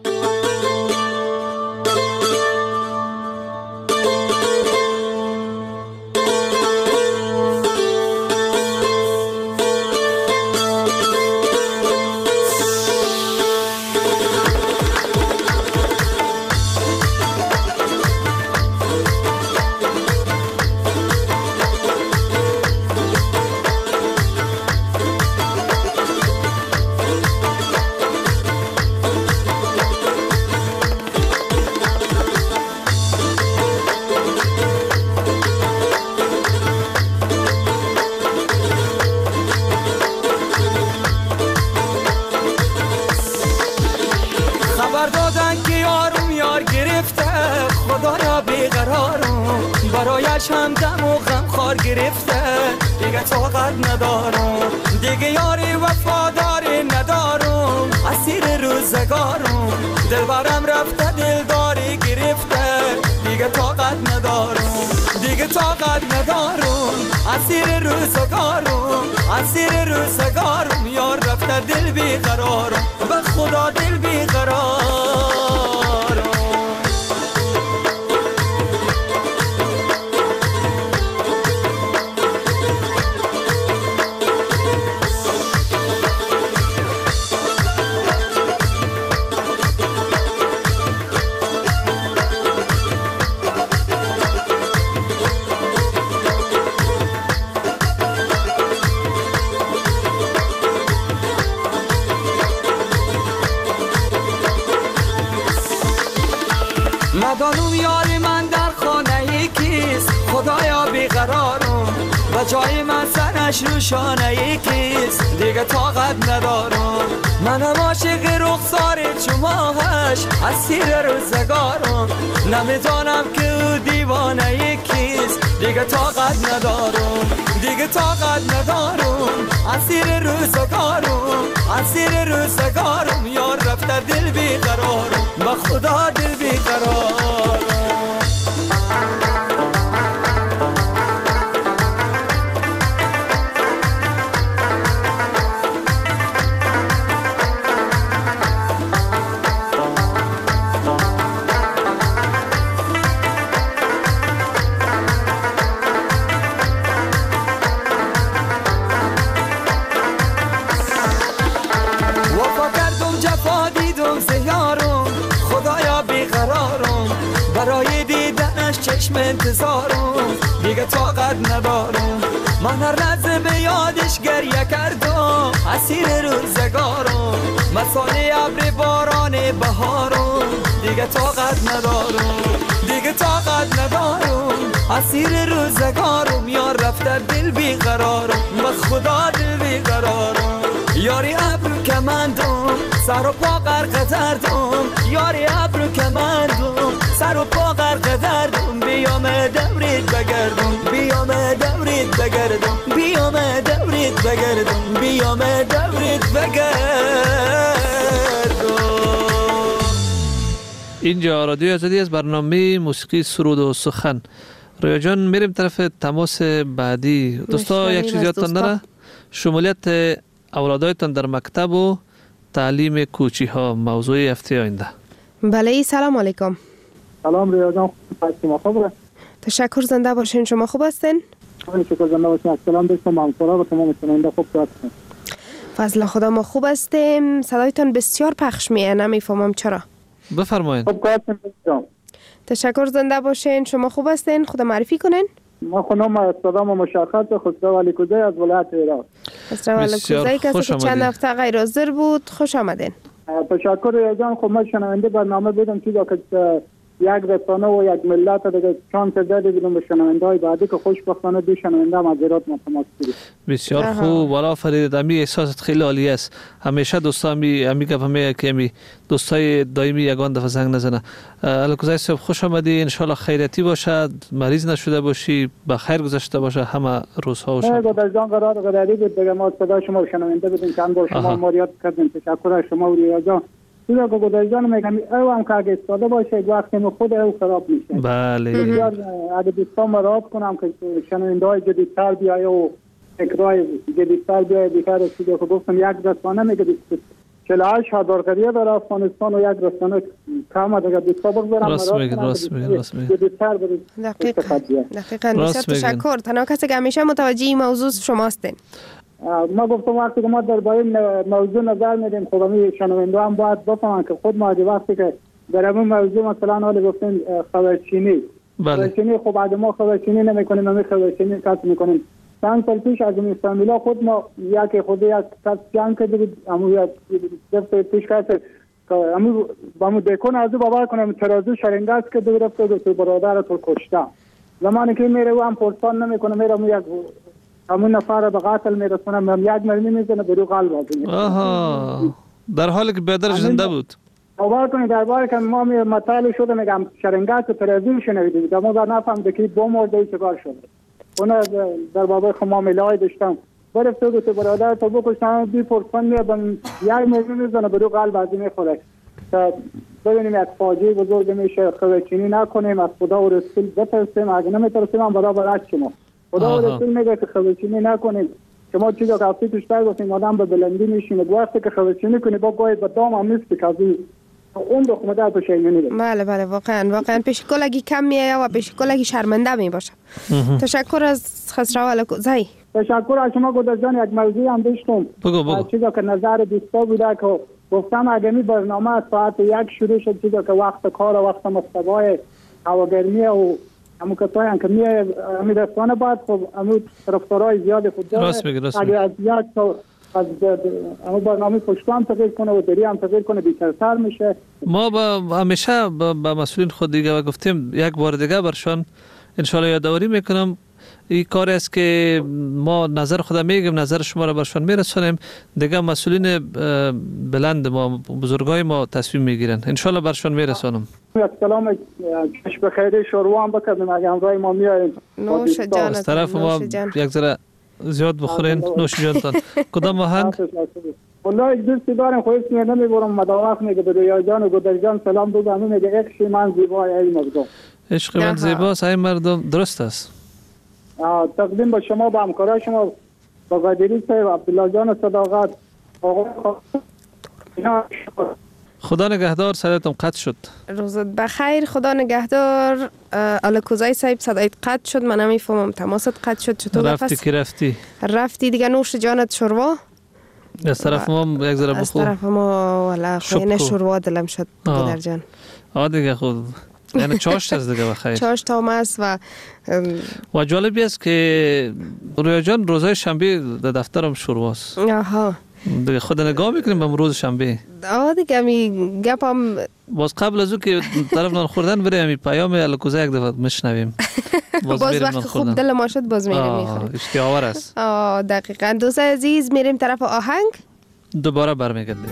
برایش هم دم و غم خار گرفته دیگه طاقت ندارم، دیگه یاری وفاداری ندارم، اسیر روزگارم، دلبرم رفته دلداری گرفته دیگه طاقت ندارم، دیگه طاقت ندارم، اسیر روزگارم، اسیر روزگارم، یار رفته دل بیقرارم، به خدا دل بیقرارم. ندانم یار من در خانه کیست، خدایا بیقرارم و جای من سرش روشانه کیست، دیگه طاقت ندارم، منم عاشق رخسار چماهش اسیر روزگارم، نمیدانم که او دیوانه کیست، دیگه طاقت ندارم، دیگه طاقت ندارم، اسیر روزگارم، اسیر روزگارم، یار رفته دل بیقرارم، به خدا دل بیقرارم. برای دیدنش چشم انتظارم، دیگه طاقت ندارم، من هر لحظه به یادش گریه کردم، اسیر روزگارم، مثال ابر باران بهارم، دیگه طاقت ندارم، دیگه طاقت ندارم، اسیر روزگارم، یار رفته دل بیقرارم، به خدا دل بیقرارم، یاری ابرو کمندم، سر و پا غرق دردم، یاری ابرو کمندم، سر و پا غرق دردم، بیام دورید بگردم، بیام دورید بگردم، بیام دورید بگردم، بیام دورید بگردم. اینجا رادیو آزادی از برنامه موسیقی سرود و سخن. رویا جان میریم طرف تماس بعدی. دوستا یک چیزی یادتان داره؟ شمولیت اولادایتان در مکتب و تعلیم کوچی ها موضوع هفته آینده. بله سلام علیکم. سلام ریا جان، ما خوبه؟ تشکر، زنده باشین. شما خوب هستین؟ شکر زنده باشین. سلام دوستان، همکارا و تمام شنونده خوب هستین. فضل خدا ما خوب هستیم. صدایتان بسیار پخش میه، نمیفهمم چرا. بفرمایید. خوب هستین. تشکر، زنده باشین. شما خوب هستین؟ خود معرفی کنین. ما خانم صدام مشخص خسرو علی کوزی از ولایت هرات. خسرو علی کوزی کسی که چند هفته غیر حاضر بود، خوش آمدین. تشکر جان. خب من شنونده برنامه بودم که یک رسانه و یک ملت دیگه چانس داده بودم به شنونده های بعدی که خوشبختانه دو شنونده هم از هرات متماس بود. بسیار خوب. والا فرید، امی احساست خیلی عالی است. همیشه دوستا امی گپ میگه که امی دوستای دائمی یگان دفعه زنگ نزنه. الکوزای صاحب خوش آمدی. ان شاء الله خیریتی باشد، مریض نشده باشی، بخیر گذشته باشه همه روزها و شب. گودر جان قرار قدری بود دیگه، ما صدا شما شنونده بودیم، چند بار شما ماریات کردیم. تشکر از شما و ریا جان. دیگه گودر جان میگم او هم که اگه استفاده باشه وقتی ما خود او خراب میشه. بله. اگه دوستان مراد کنم که شنونده های جدیدتر بیایه و فکرهای جدیدتر بیایه بیتر است که گفتم یک رسانه میگه 48,000 قریه در افغانستان و یک رسانه کم دیگه دوستا بگذارم راست میگید. جدیدتر برید. دقیقاً بسیار تشکر. تنها کسی که همیشه متوجه این موضوع شماستین. ما گفتم وقتی که ما در باره موضوع نظر میدیم خب همین شنونده هم باید بفهمن که خود ما وقتی که در همین موضوع مثلا حالا گفتیم خبرچینی. خبرچینی خب اگه ما خبرچینی نمیکنیم همین خبرچینی کس میکنیم. چند سال پیش از این فامیلا خود ما یک کس جنگ کرده بود، همون یک دفعه پیش کسی که همون با مو دکون از او باور کنم ترازو شرنگاز که دو رفته تو برادر تو کشته. زمانی که میره او هم پرسان نمیکنه، میره همون یک همون نفر به قاتل میرسونه، هم یک مرمی میزنه برو قلب بازی. آها، در حالی که برادرش زنده بود. باور کنید در باره که ما مطالعه شده میگم شرنگاز که ترازو شنیدید ما در نفهم که دو مرده چیکار شده. اونا در بابای خمامیلای داشتم برفت تو برادر تو بکشتن بی پرسان میادن یک مرمی میزنه برو قلب بازی میخوره. تا ببینیم یک فاجعه بزرگ میشه. خبرچینی نکنیم، از خدا و رسول بترسیم، اگه نمیترسیم هم برابر شما. خدا و رسول میگه که خبرچینی نکنید. شما چیزا که افتی توشتر گفتیم آدم به بلندی میشینه، وقتی که خبرچینی کنی با گاهی به دام هم نیست که از اون دو خمده تو شیء نمیده. بله واقعا پیشکلگی کم میایه و پیشکلگی شرمنده میباشه. تشکر از خسرو الکوزی. تشکر از شما گودر جان. یک موضوع هم داشتم. بگو. چیزا که نظر دوستا بوده که گفتم اگه می برنامه از ساعت 1 شروع شد، چیزا که وقت کار و وقت مصطبای هواگرمی و همون کسایی هم که می رسانه باید خب همون طرفدارای زیاد خود داره. اگه از یک تا از همون برنامه پشتو هم تغییر کنه و دری هم تغییر کنه بیشتر میشه. ما همیشه با مسئولین خود دیگه گفتیم، یک بار دیگه برشان انشالله یادآوری میکنم این کاری است که ما نظر خود میگیم، نظر شما را برشان میرسونیم، دیگه مسئولین بلند ما بزرگای ما تصمیم میگیرن، انشالله برشان میرسونم. یک سلام کش بخیر شروع هم بکنیم اگه همراه ما میاییم. نوش جانتان. از طرف ما یک ذره زیاد بخورین. نوش جانتان. کدام آهنگ؟ والله یک دوستی دارم خودش نمیبرم مداوخ میگه به ریا جان و گودر جان سلام دو همین میگه عشق من زیبای ای مردم. عشق من زیباست ای مردم. درست است. تقدیم به شما، با همکارای شما، با قادری صاحب، عبدالله جان صداقت، آقا خدا نگهدار. صداتم قطع شد. روزت بخیر. خدا نگهدار. الکوزی صاحب صدایت قطع شد، من نمیفهمم تماست قطع شد چطور. رفتی دیگه. نوش جانت شوروا. از طرف ما یک ذره بخور. از طرف ما ولا خیلی شوروا دلم شد گودر جان. دیگه خود یعنی چاشت است دیگه بخیر. چاشت هم است و جالبی است که رویا جان روزهای شنبه در دفترم شورواست. دیگه خود نگاه میکنیم به روز شنبه. دیگه می گپم باز قبل از او که طرف نان خوردن بریم می پیام الکوزی یک دفعه میشنویم. باز وقت خوب دل ما شد باز میریم میخوریم. اشتیاور است. دقیقاً. دوست عزیز میریم طرف آهنگ. دوباره برمیگردیم.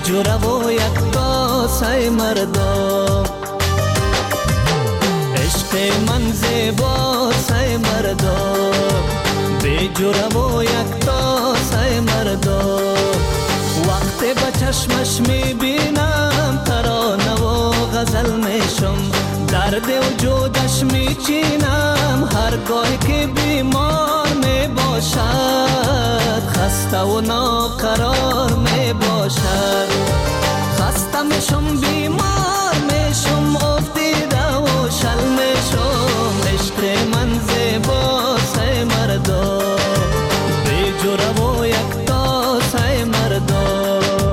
جوره و یک کاسه مردم عشق من زیباست ای مردم بی جوره و یک کاسه مردم وقتی به چشمش میبینم ترانه و غزل میشم درد وجودش میچینم هرگاه که بیمار میباشد خسته و ناقرار میباشد خسته میشم بیمار میشم افتیده و شل میشم عشق من زیباست ای مردم بی جوره و یک تاس ای مردم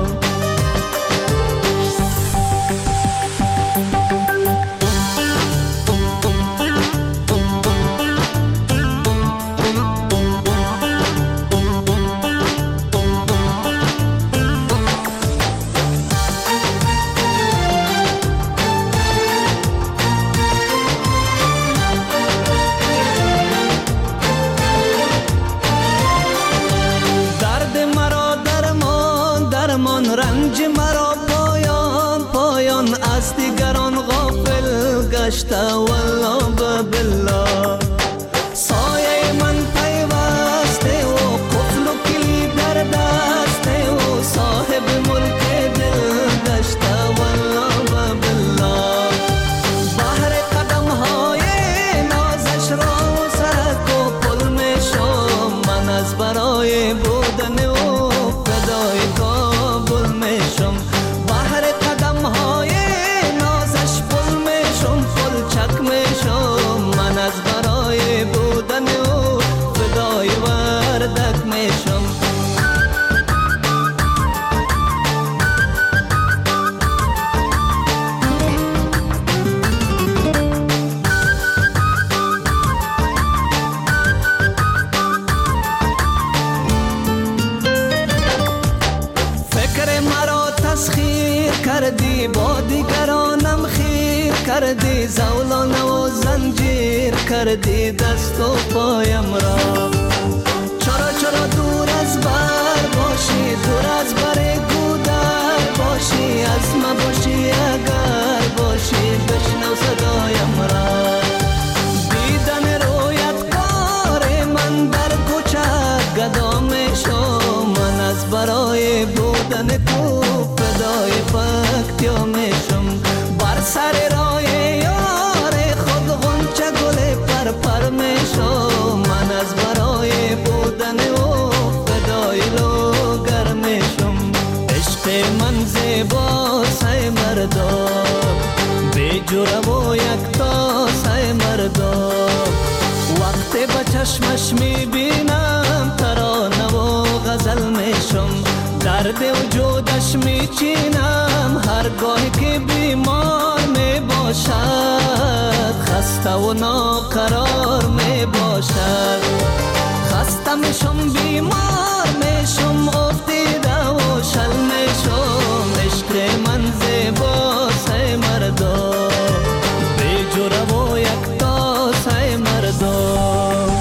رنج مرا پایان پایان از دیگران غافل گشته والله بالله سایه من پیوسته و قفل و کلید در دسته و صاحب ملک دل گشته والله بالله بحر قدم های نازش را سرک و پل میشم من از برای بودن و فدای کابل میشم بحر قدم های نازش پل میشم پل چک میشم من از برای بودن و فدای وردک میشم کردی با دیگرانم خیر کردی زولانه و زنجیر کردی دست و پایم را چرا دور از بر باشی دور از بر گودر باشی از ما باشی اگر باشی بشنو صدایم را دیدن رویت کار من در کوچه گدا میشم من از برای بودن تو فدای پکتیا میشم بر سر راه یار خود غنچه گل پر میشم من از برای بودن و فدای لوگر میشم عشق من زیباست ای مردم بی جوره و یک تاس ای مردم وقتی به چشمش میبینم ترانه و غزل میشم درد وجودش میچینم هرگاه که بیمار میباشد خسته و ناقرار میباشد خسته میشم بیمار میشم افتیده و شل میشم عشق من زیباست ای مردم بی جوره و یک تاس ای مردم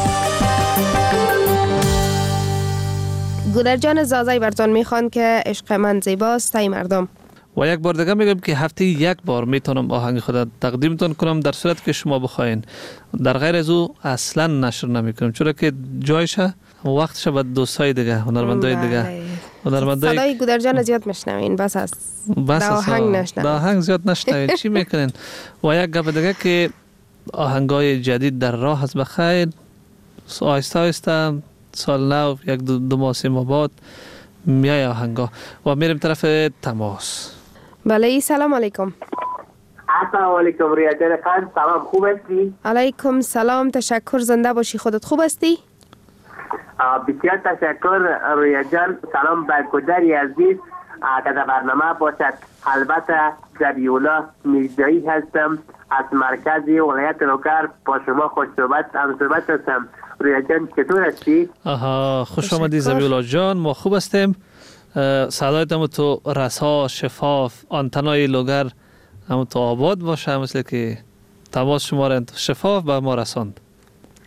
گودر جان زازای برتون میخوان که عشق من زیباست ای مردم و یک بار دیگه میگم که هفته یک بار میتونم آهنگ خود تقدیمتون کنم در صورت که شما بخواین در غیر از او اصلا نشر نمیکنم چون که جایش وقتش به دوستای دیگه هنرمندای دیگه صدای گودر جان زیاد میشنوین بس است آهنگ نشنوین آهنگ زیاد نشنوین چی میکنین و یک گپ دیگه که آهنگای جدید در راه است بخیر آهسته آهسته سال نو یک دو ماه سه ماه بعد میای آهنگا و میریم طرف تماس. بله سلام علیکم. السلام علیکم ریاض خان سلام خوب هستی؟ علیکم سلام تشکر زنده باشی خودت خوب هستی؟ بسیار تشکر ریاض جان سلام بر گودری عزیز که در برنامه باشد البته زبیولا میرزایی هستم از مرکزی ولایت نوکر با شما خوش صحبت هستم ریاض جان چطور هستی؟ خوش آمدی زبیولا جان ما خوب هستیم صدایت هم تو رسا شفاف آنتنای لوگر هم تو آباد باشه مثل که تماس شما را شفاف به ما رساند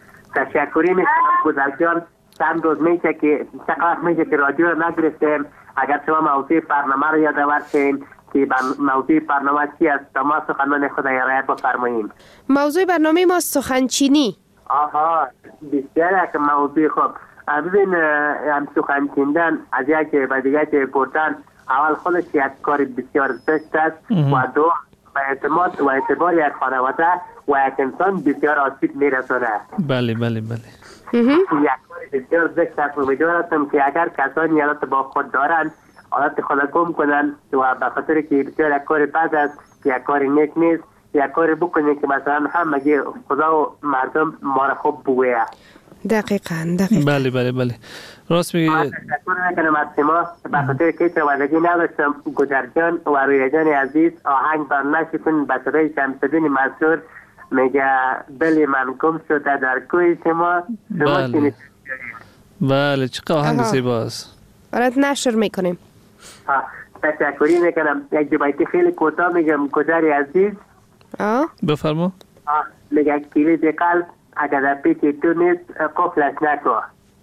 تشکری میکنم گودر جان چند روز میشه که رادیو را نگرفتیم اگر شما موضوع برنامه رو یادآور کنین که موضوع برنامه چی است تا ما سخنان خود رعایت بفرماییم. موضوع برنامه ما سخنچینی. آها بسیار یک موضوع خوب. ببین هم سخن چیندن از یک به دیگه بردن اول خودش یک کار بسیار زشت است و دو به اعتماد و اعتبار یک خانواده و یک انسان بسیار آسیب میرسونه. بله بله بله. یک کار بسیار زشت است. امیدوارم که اگر کسانی عادت با خود دارند عادت خود گم کنند و به خاطر که بسیار یک کار بد است، یک کار نیک نیست، یک کار بکنید که مثلا هم مگه خدا و مردم ما را خوب بگویه. دقیقاً. بله بله بله راست میگی. من تشکر میکنم از شما به خاطر که توانایی نداشتم گذر جان و رویا جان عزیز آهنگ برنامه کن به صدای شمس‌الدین مسرور میگه دل من گم شده در کوی شما. بله چقدر آهنگ زیباست. برات نشر میکنیم. تشکری میکنم. یک دو بیتی خیلی کوتاه میگم. گذر عزیز بفرما. میگه کلید قلب اگر در پیش تو نیست قفلش نکن.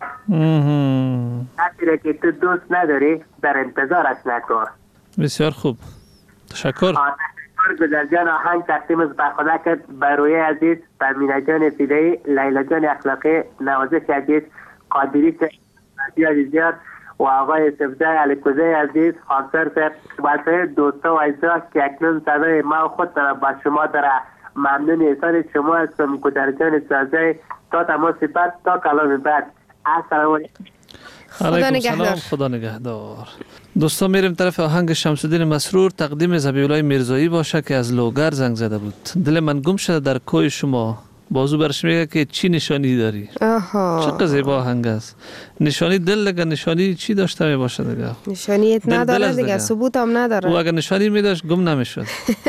هرچی که تو دوست نداری در انتظارش نکن. بسیار خوب تشکر. گذر جان آهنگ تقدیم از برخوده کرد به روی عزیز، به مینا جان فیدایی، لیلا جان اخلاقی، نوازش عزیز، قادری عزیزیار و آقای سفده علیکوزه عزیز، خانسر صاحب و سایر دوستا و عزیزا که اکنون صدای ما خود را با شما داره. ممنون احسان شما هستم. گذر جان سازه تا تماس بعد تا کلام بعد. السلام علیکم. خدا نگهدار. دوستان میریم طرف آهنگ شمس‌الدین مسرور تقدیم ذبیح‌الله میرزایی باشه که از لوگر زنگ زده بود. دل من گم شده در کوی شما. بازو برش میگه که چی نشانی داری. چقدر زیبا آهنگ است. نشانی دل دیگه نشانی چی داشته می باشه دیگه. نشانیت نداره دیگه، ثبوت هم نداره. و اگر نشانی میداشت گم نمیشد.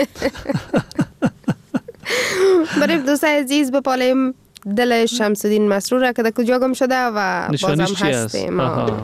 برای دوست عزیز بپالیم دل شمس‌الدین مسرور که در کجا گم شده و بازم هستیم.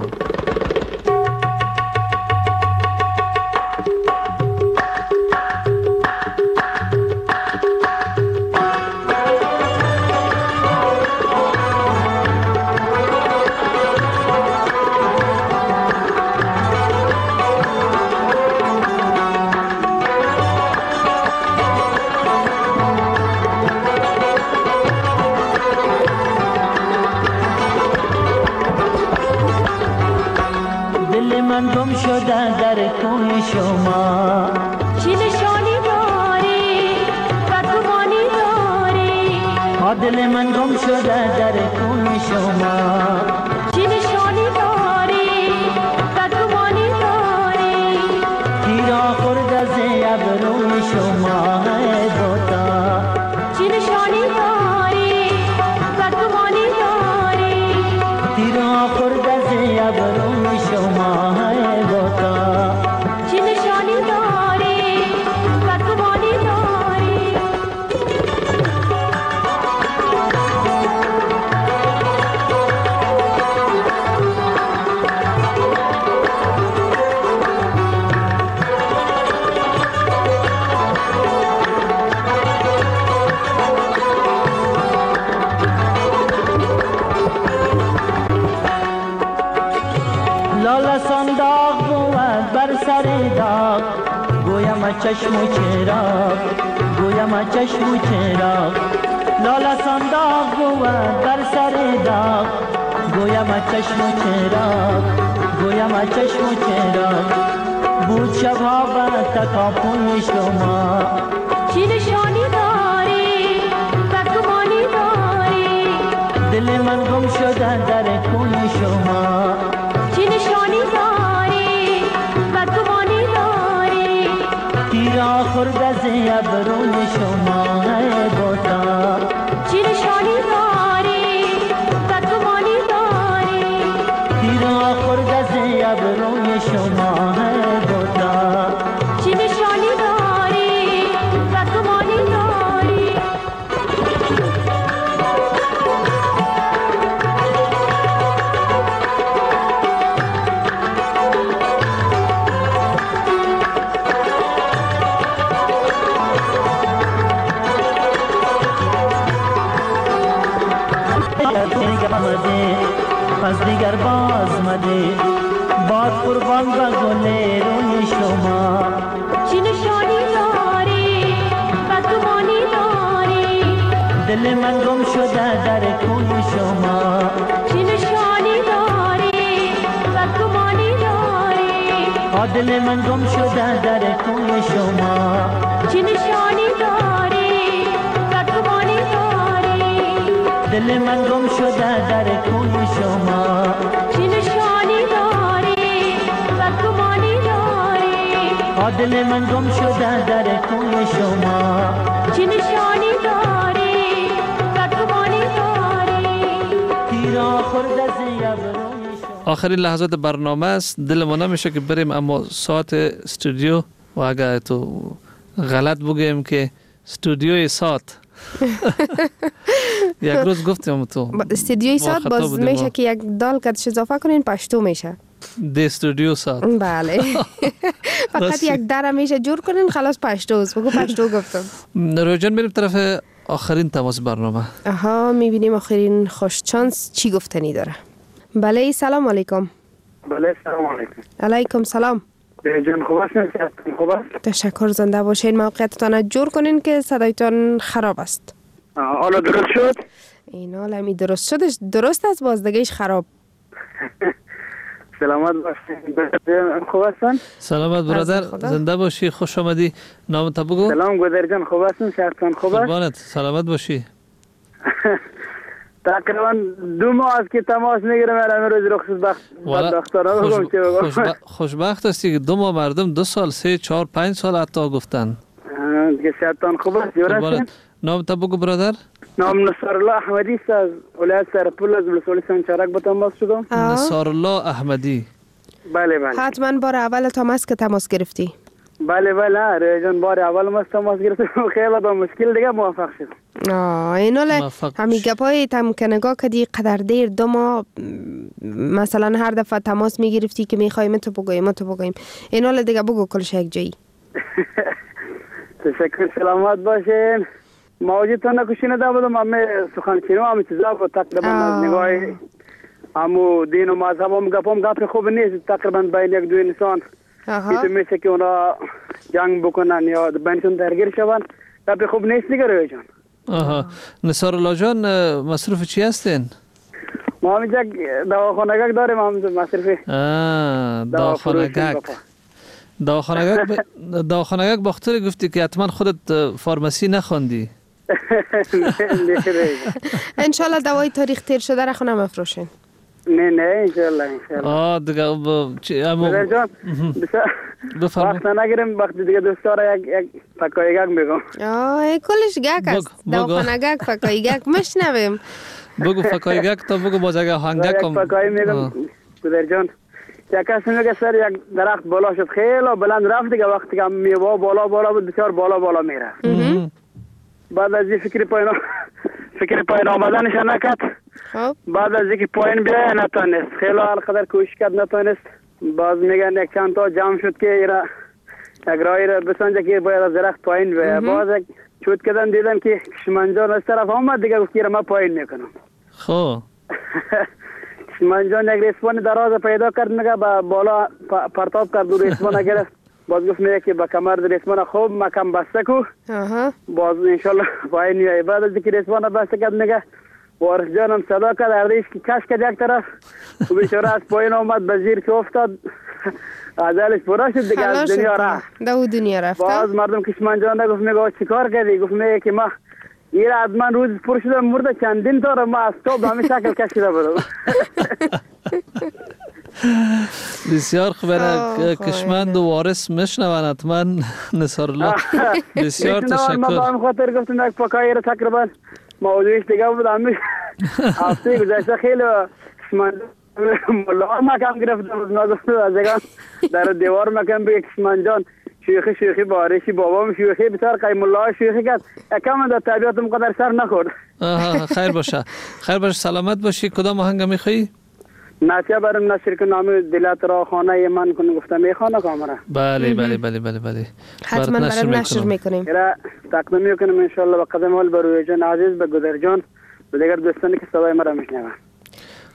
در کوی شما چی نشانی داری بدگمانی داری. دل من گم شده در کوی شما چی نشانی داری بدگمانی داری. تیرا خورد از ابروی شما بوتا چی نشانی داری بدگمانی داری. تیرا خورد از ابروی شما چشم و چراغ گویم چشم و چراغ لاله صنداق بود بر سر داغ. گویم چشم و چراغ گویم چشم و چراغ بود شبها و تکاپوی شما. چی نشانی داری بدگمانی داری. دل من گم شده در کوی شما. چی نشانی داری بدگمانی داری. تیرا خورد از ابروی شما بوتا. چی نشانی داری بدگمانی داری. تیرا خورد از ابروی شما بوتا. چی نشانی داری بدگمانی داری. پس دیگر باز مده باز قربان به گل روی شما. چی نشانی داری بدگمانی داری دل من گم شده در کوی شما. چی نشانی داری بدگمانی داری دل من گم شده در کوی شما. چی نشانی داری بدگمانی داری دل من گم شده در کوی شما. چی نشانی داری بدگمانی داری دل من گم شده در کوی شما. چی نشانی داری بدگمانی داری تیرا خورد از ابروی شما. آخرین لحظات برنامه است. دل ما نمیشه که بریم، اما ساعت استودیو و اگر تو غلط بگیم که استودیوی ساعت یک روز گفتیم تو استودیوی ساعت باز میشه که یک دال کدش اضافه کنین پشتو میشه د استودیو ساعت. بله فقط یک در میشه جور کنین خلاص پشتوست. بگو پشتو گفتم. روجان میریم طرف آخرین تماس برنامه. آها میبینیم آخرین خوش چانس چی گفتنی داره. بله سلام علیکم. بله سلام علیکم. علیکم سلام. جان خوب هستین؟ خوب است؟ تشکر. زنده باشین. موقعیتتان جور کنین که صدایتان خراب است. حالا درست شد؟ این حالا می درست شدش. درست است باز دیگهش خراب. سلامت باشین. خوب هستن؟ سلامت برادر. زنده باشی. خوش آمدی. نام تا بگو. سلام گودر جان خوب هستین؟ شهرتان خوب است؟ قربانت. سلامت باشی. تقریبا 2 ماه است که تماس میگیرم. امروز رخصت بدبختانه بگم چه بگم. خوشبخت هستی که 2 ماه مردم 2 سال 3 4 5 سال حتی گفتن. دیگه شهرتان خوب است؟ جور نام تا بگو برادر. نام نصرالله احمدی است از ولایت سرپل از ولسوالی سنچرک به تماس شدم. نصرالله احمدی. بله بله. حتما بار اول تماس که تماس گرفتی. بله بله ریجان بار اول ما تماس گرفتم. خیلی با مشکل دیگه موفق شدم. ایناله همین گپای تم که نگاه کردی قدر دیر 2 ماه مثلا هر دفعه تماس میگرفتی که میخوایم تو بگویم ایناله دیگه بگو کلش یک جایی. تشکر. سلامت باشین. موجودتان نکشینده بودم همه سخنچینو همه چیزا با تقریبا از نگاه همو دین و مذهب هم گپ خوب نیست تقریبا بین یک دو انسان که میشه که اونا جنگ بکنن یا بینشون درگیر شون. گپ خوب نیست دیگه روی جان. نصرالله جان مصروف چی هستین؟ ما همینجا دواخانگک داریم. هم مصروف دواخانگک باختر گفتی که حتما خودت فارمسی نخوندی. انشالله دوای تاریخ تیر شده را خونه مفروشین. نه انشالله دیگه مادر جان وقت نگیریم. وقت دیگه دوستارا یک پکایگک میگم. کلش گک است. دواخانگک پکایگک مشنویم. بگو پکایگک تا بگو باز اگه هنگک هم پکای میگم. مادر جان یک کسی میگه سر یک درخت بالا شد خیلی بلند رفت دیگه وقتی که میوه بالا بود بسیار بالا میره. بعد از این فکر پایین آمدنش نکرد. بعد از اینکه پایین بیایه نتانست. خیلی قدر کوشش کرد نتانست. باز میگن یک چند تا جمع شد که ایرا یک راهی را بسنجه که باید از درخت پایین بیایه. باز یک چود کردن دیدم که کشمنجان از طرف آمد دیگه گفت که من پایین میکنم. خب کشمنجان یک ریسمان دراز پیدا کرد میگه با بالا پرتاب کرد و ریسمان گرفت. باز گفت میگه که با کمر ریسمان خوب مکم بسته کو. باز انشالله پایین میایه. بعد از اینکه ریسمان بسته کرد میگه وارث جانم صدا کرد اردیش که کش کرد یک طرف و بیچاره از پایین آمد به زیر که افتاد عجلش پورا شد دیگه از دنیا رفت. باز مردم کشمنجان گفت میگه چی کار کردی؟ گفت میگه که ما این از من روز پر شدم مرده چندین تا ما از تو به همین شکل کشیده بودم. بسیار خوبه. کشمند و وارث میشنون حتما. نصرالله بسیار تشکر. ما با هم خاطر گفتم یک پکایی رو تقریبا موضوعش دیگه بود. همین هفته گذشته خیلی کشمند ملا مکم گرفتم از در دیوار مکم به کشمنجان شیخی بارشی بابام شیخی بسیار قیم الله شیخی کرد. کم در طبیعتم قدر سر نخورد. خیر باشه سلامت باشی. کدام آهنگ میخوایی؟ ناتیا برم نشر که نام دلت را خانه من کنه گفتم میخوانه کامرا. بله حتما برم نشر میکنیم. تقدیم میکنم انشالله با قدم اول بر روی جان عزیز به گودر جان و دیگر دوستانی که صدای مرا میشنون.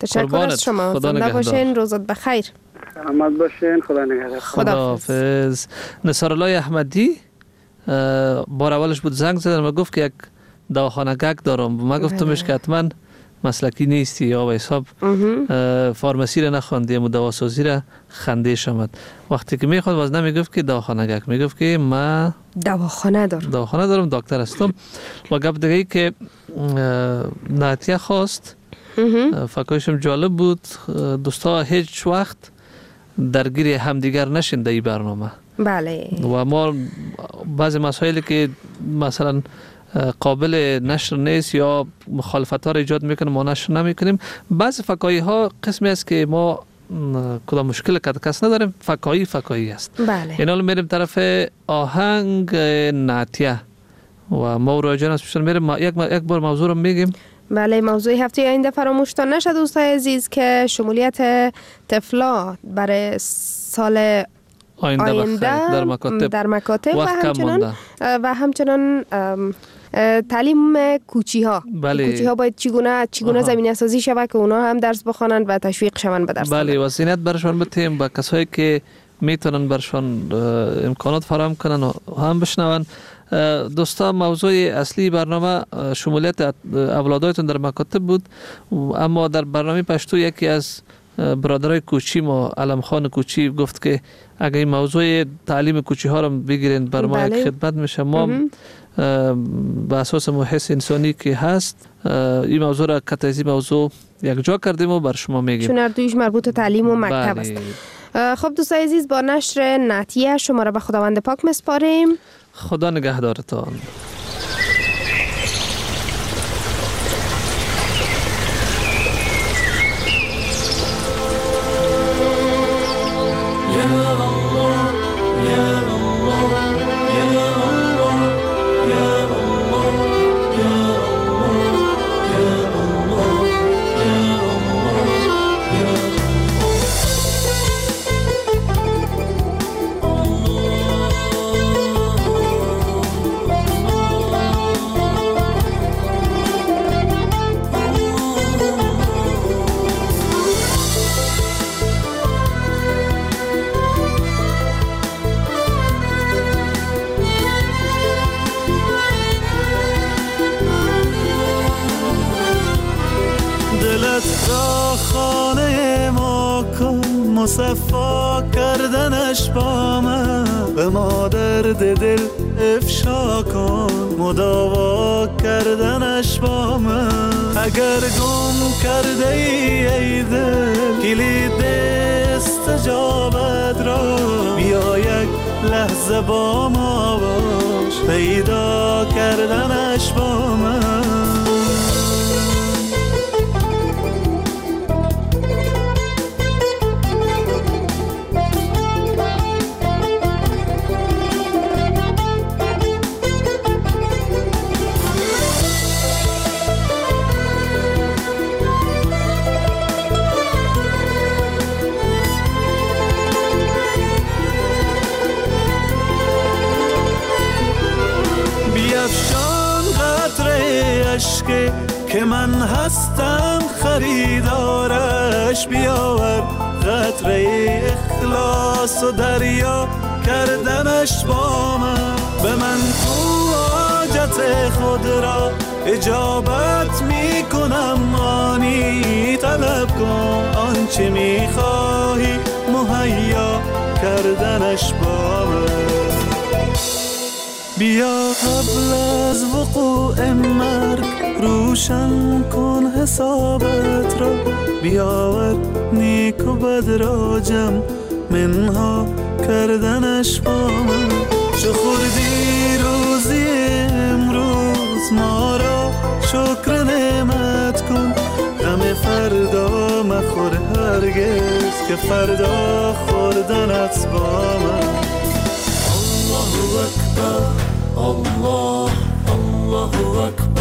تشکر از شما. زنده باشین، روزت بخیر. سلامت باشین، خدا نگهدار. خداحافظ. نصارالله احمدی بار اولش بود زنگ زدن و گفت که یک دواخانه گک دارم. ما گفتمش که حتما مسلکی نیستی یا به حساب فارمسی را نخواندی و دواسازی را خندیش آمد. وقتی که میخواد باز نمیگفت که دواخانه گک، میگفت که ما دواخانه دارم دکتر هستم. و گپ دیگه ای که نعتیه خواست فکرشم جالب بود. دوستا هیچ وقت درگیر همدیگر نشین در این برنامه. بله. و ما بعضی مسائلی که مثلا قابل نشر نیست یا مخالفت ها را ایجاد میکنه ما نشر نمیکنیم. بعضی فکایی ها قسمی است که ما کدام مشکل کس نداریم، فکایی است. بله. این حال میریم طرف آهنگ نعتیه و ما راجع نسبشن میریم یک بار موضوع رو میگیم. بله، موضوع هفته آینده فراموشتان نشد دوستای عزیز که شمولیت طفلا برای سال آینده در مکاتب و همچنان تعلیم کوچی ها. بله. کوچی ها باید چگونه زمینه سازی شود که اونا هم درس بخوانند و تشویق شوند به درس. بله، وسیلت برشان بتیم با کسایی که میتونن برشان امکانات فراهم کنن و هم بشنون. دوستان، موضوع اصلی برنامه شمولیت اولادایتون در مکاتب بود، اما در برنامه پشتو یکی از برادرای کوچی ما علم خان کوچی گفت که اگر این موضوع تعلیم کوچی ها رو بگیرین بر ما یک خدمت میشه. ما به اساس محیط انسانی که هست این موضوع را کتایزی موضوع یک جا کردیم و بر شما میگیم، چون دویش مربوط تعلیم و مکتب است. خب دوستای عزیز، با نشر نعتیه شما را به خداوند پاک مسپاریم. خدا نگهدارتان. مصفا کردنش با من به ما درد دل افشا کن، مداوا کردنش با من. اگر گم کرده ای دل کلید استجابت را، بیا یک لحظه با ما باش، پیدا کردنش با من. که من هستم خریدارش، بیاور قطره اخلاص و دریا کردنش با من. به من تو حاجت خود را اجابت می کنم، آنی طلب کن آنچه می خواهی مهیا کردنش با من. بیا قبل از وقوع مرگ روشن کن حسابت را، بیاور نیک و بد را جمع منها کردنش با من. چو خوردی روزی امروز ما را شکر نعمت کن، غم فردا مخور هرگز که فردا خوردنت با من. الله اکبر، الله الله اکبر.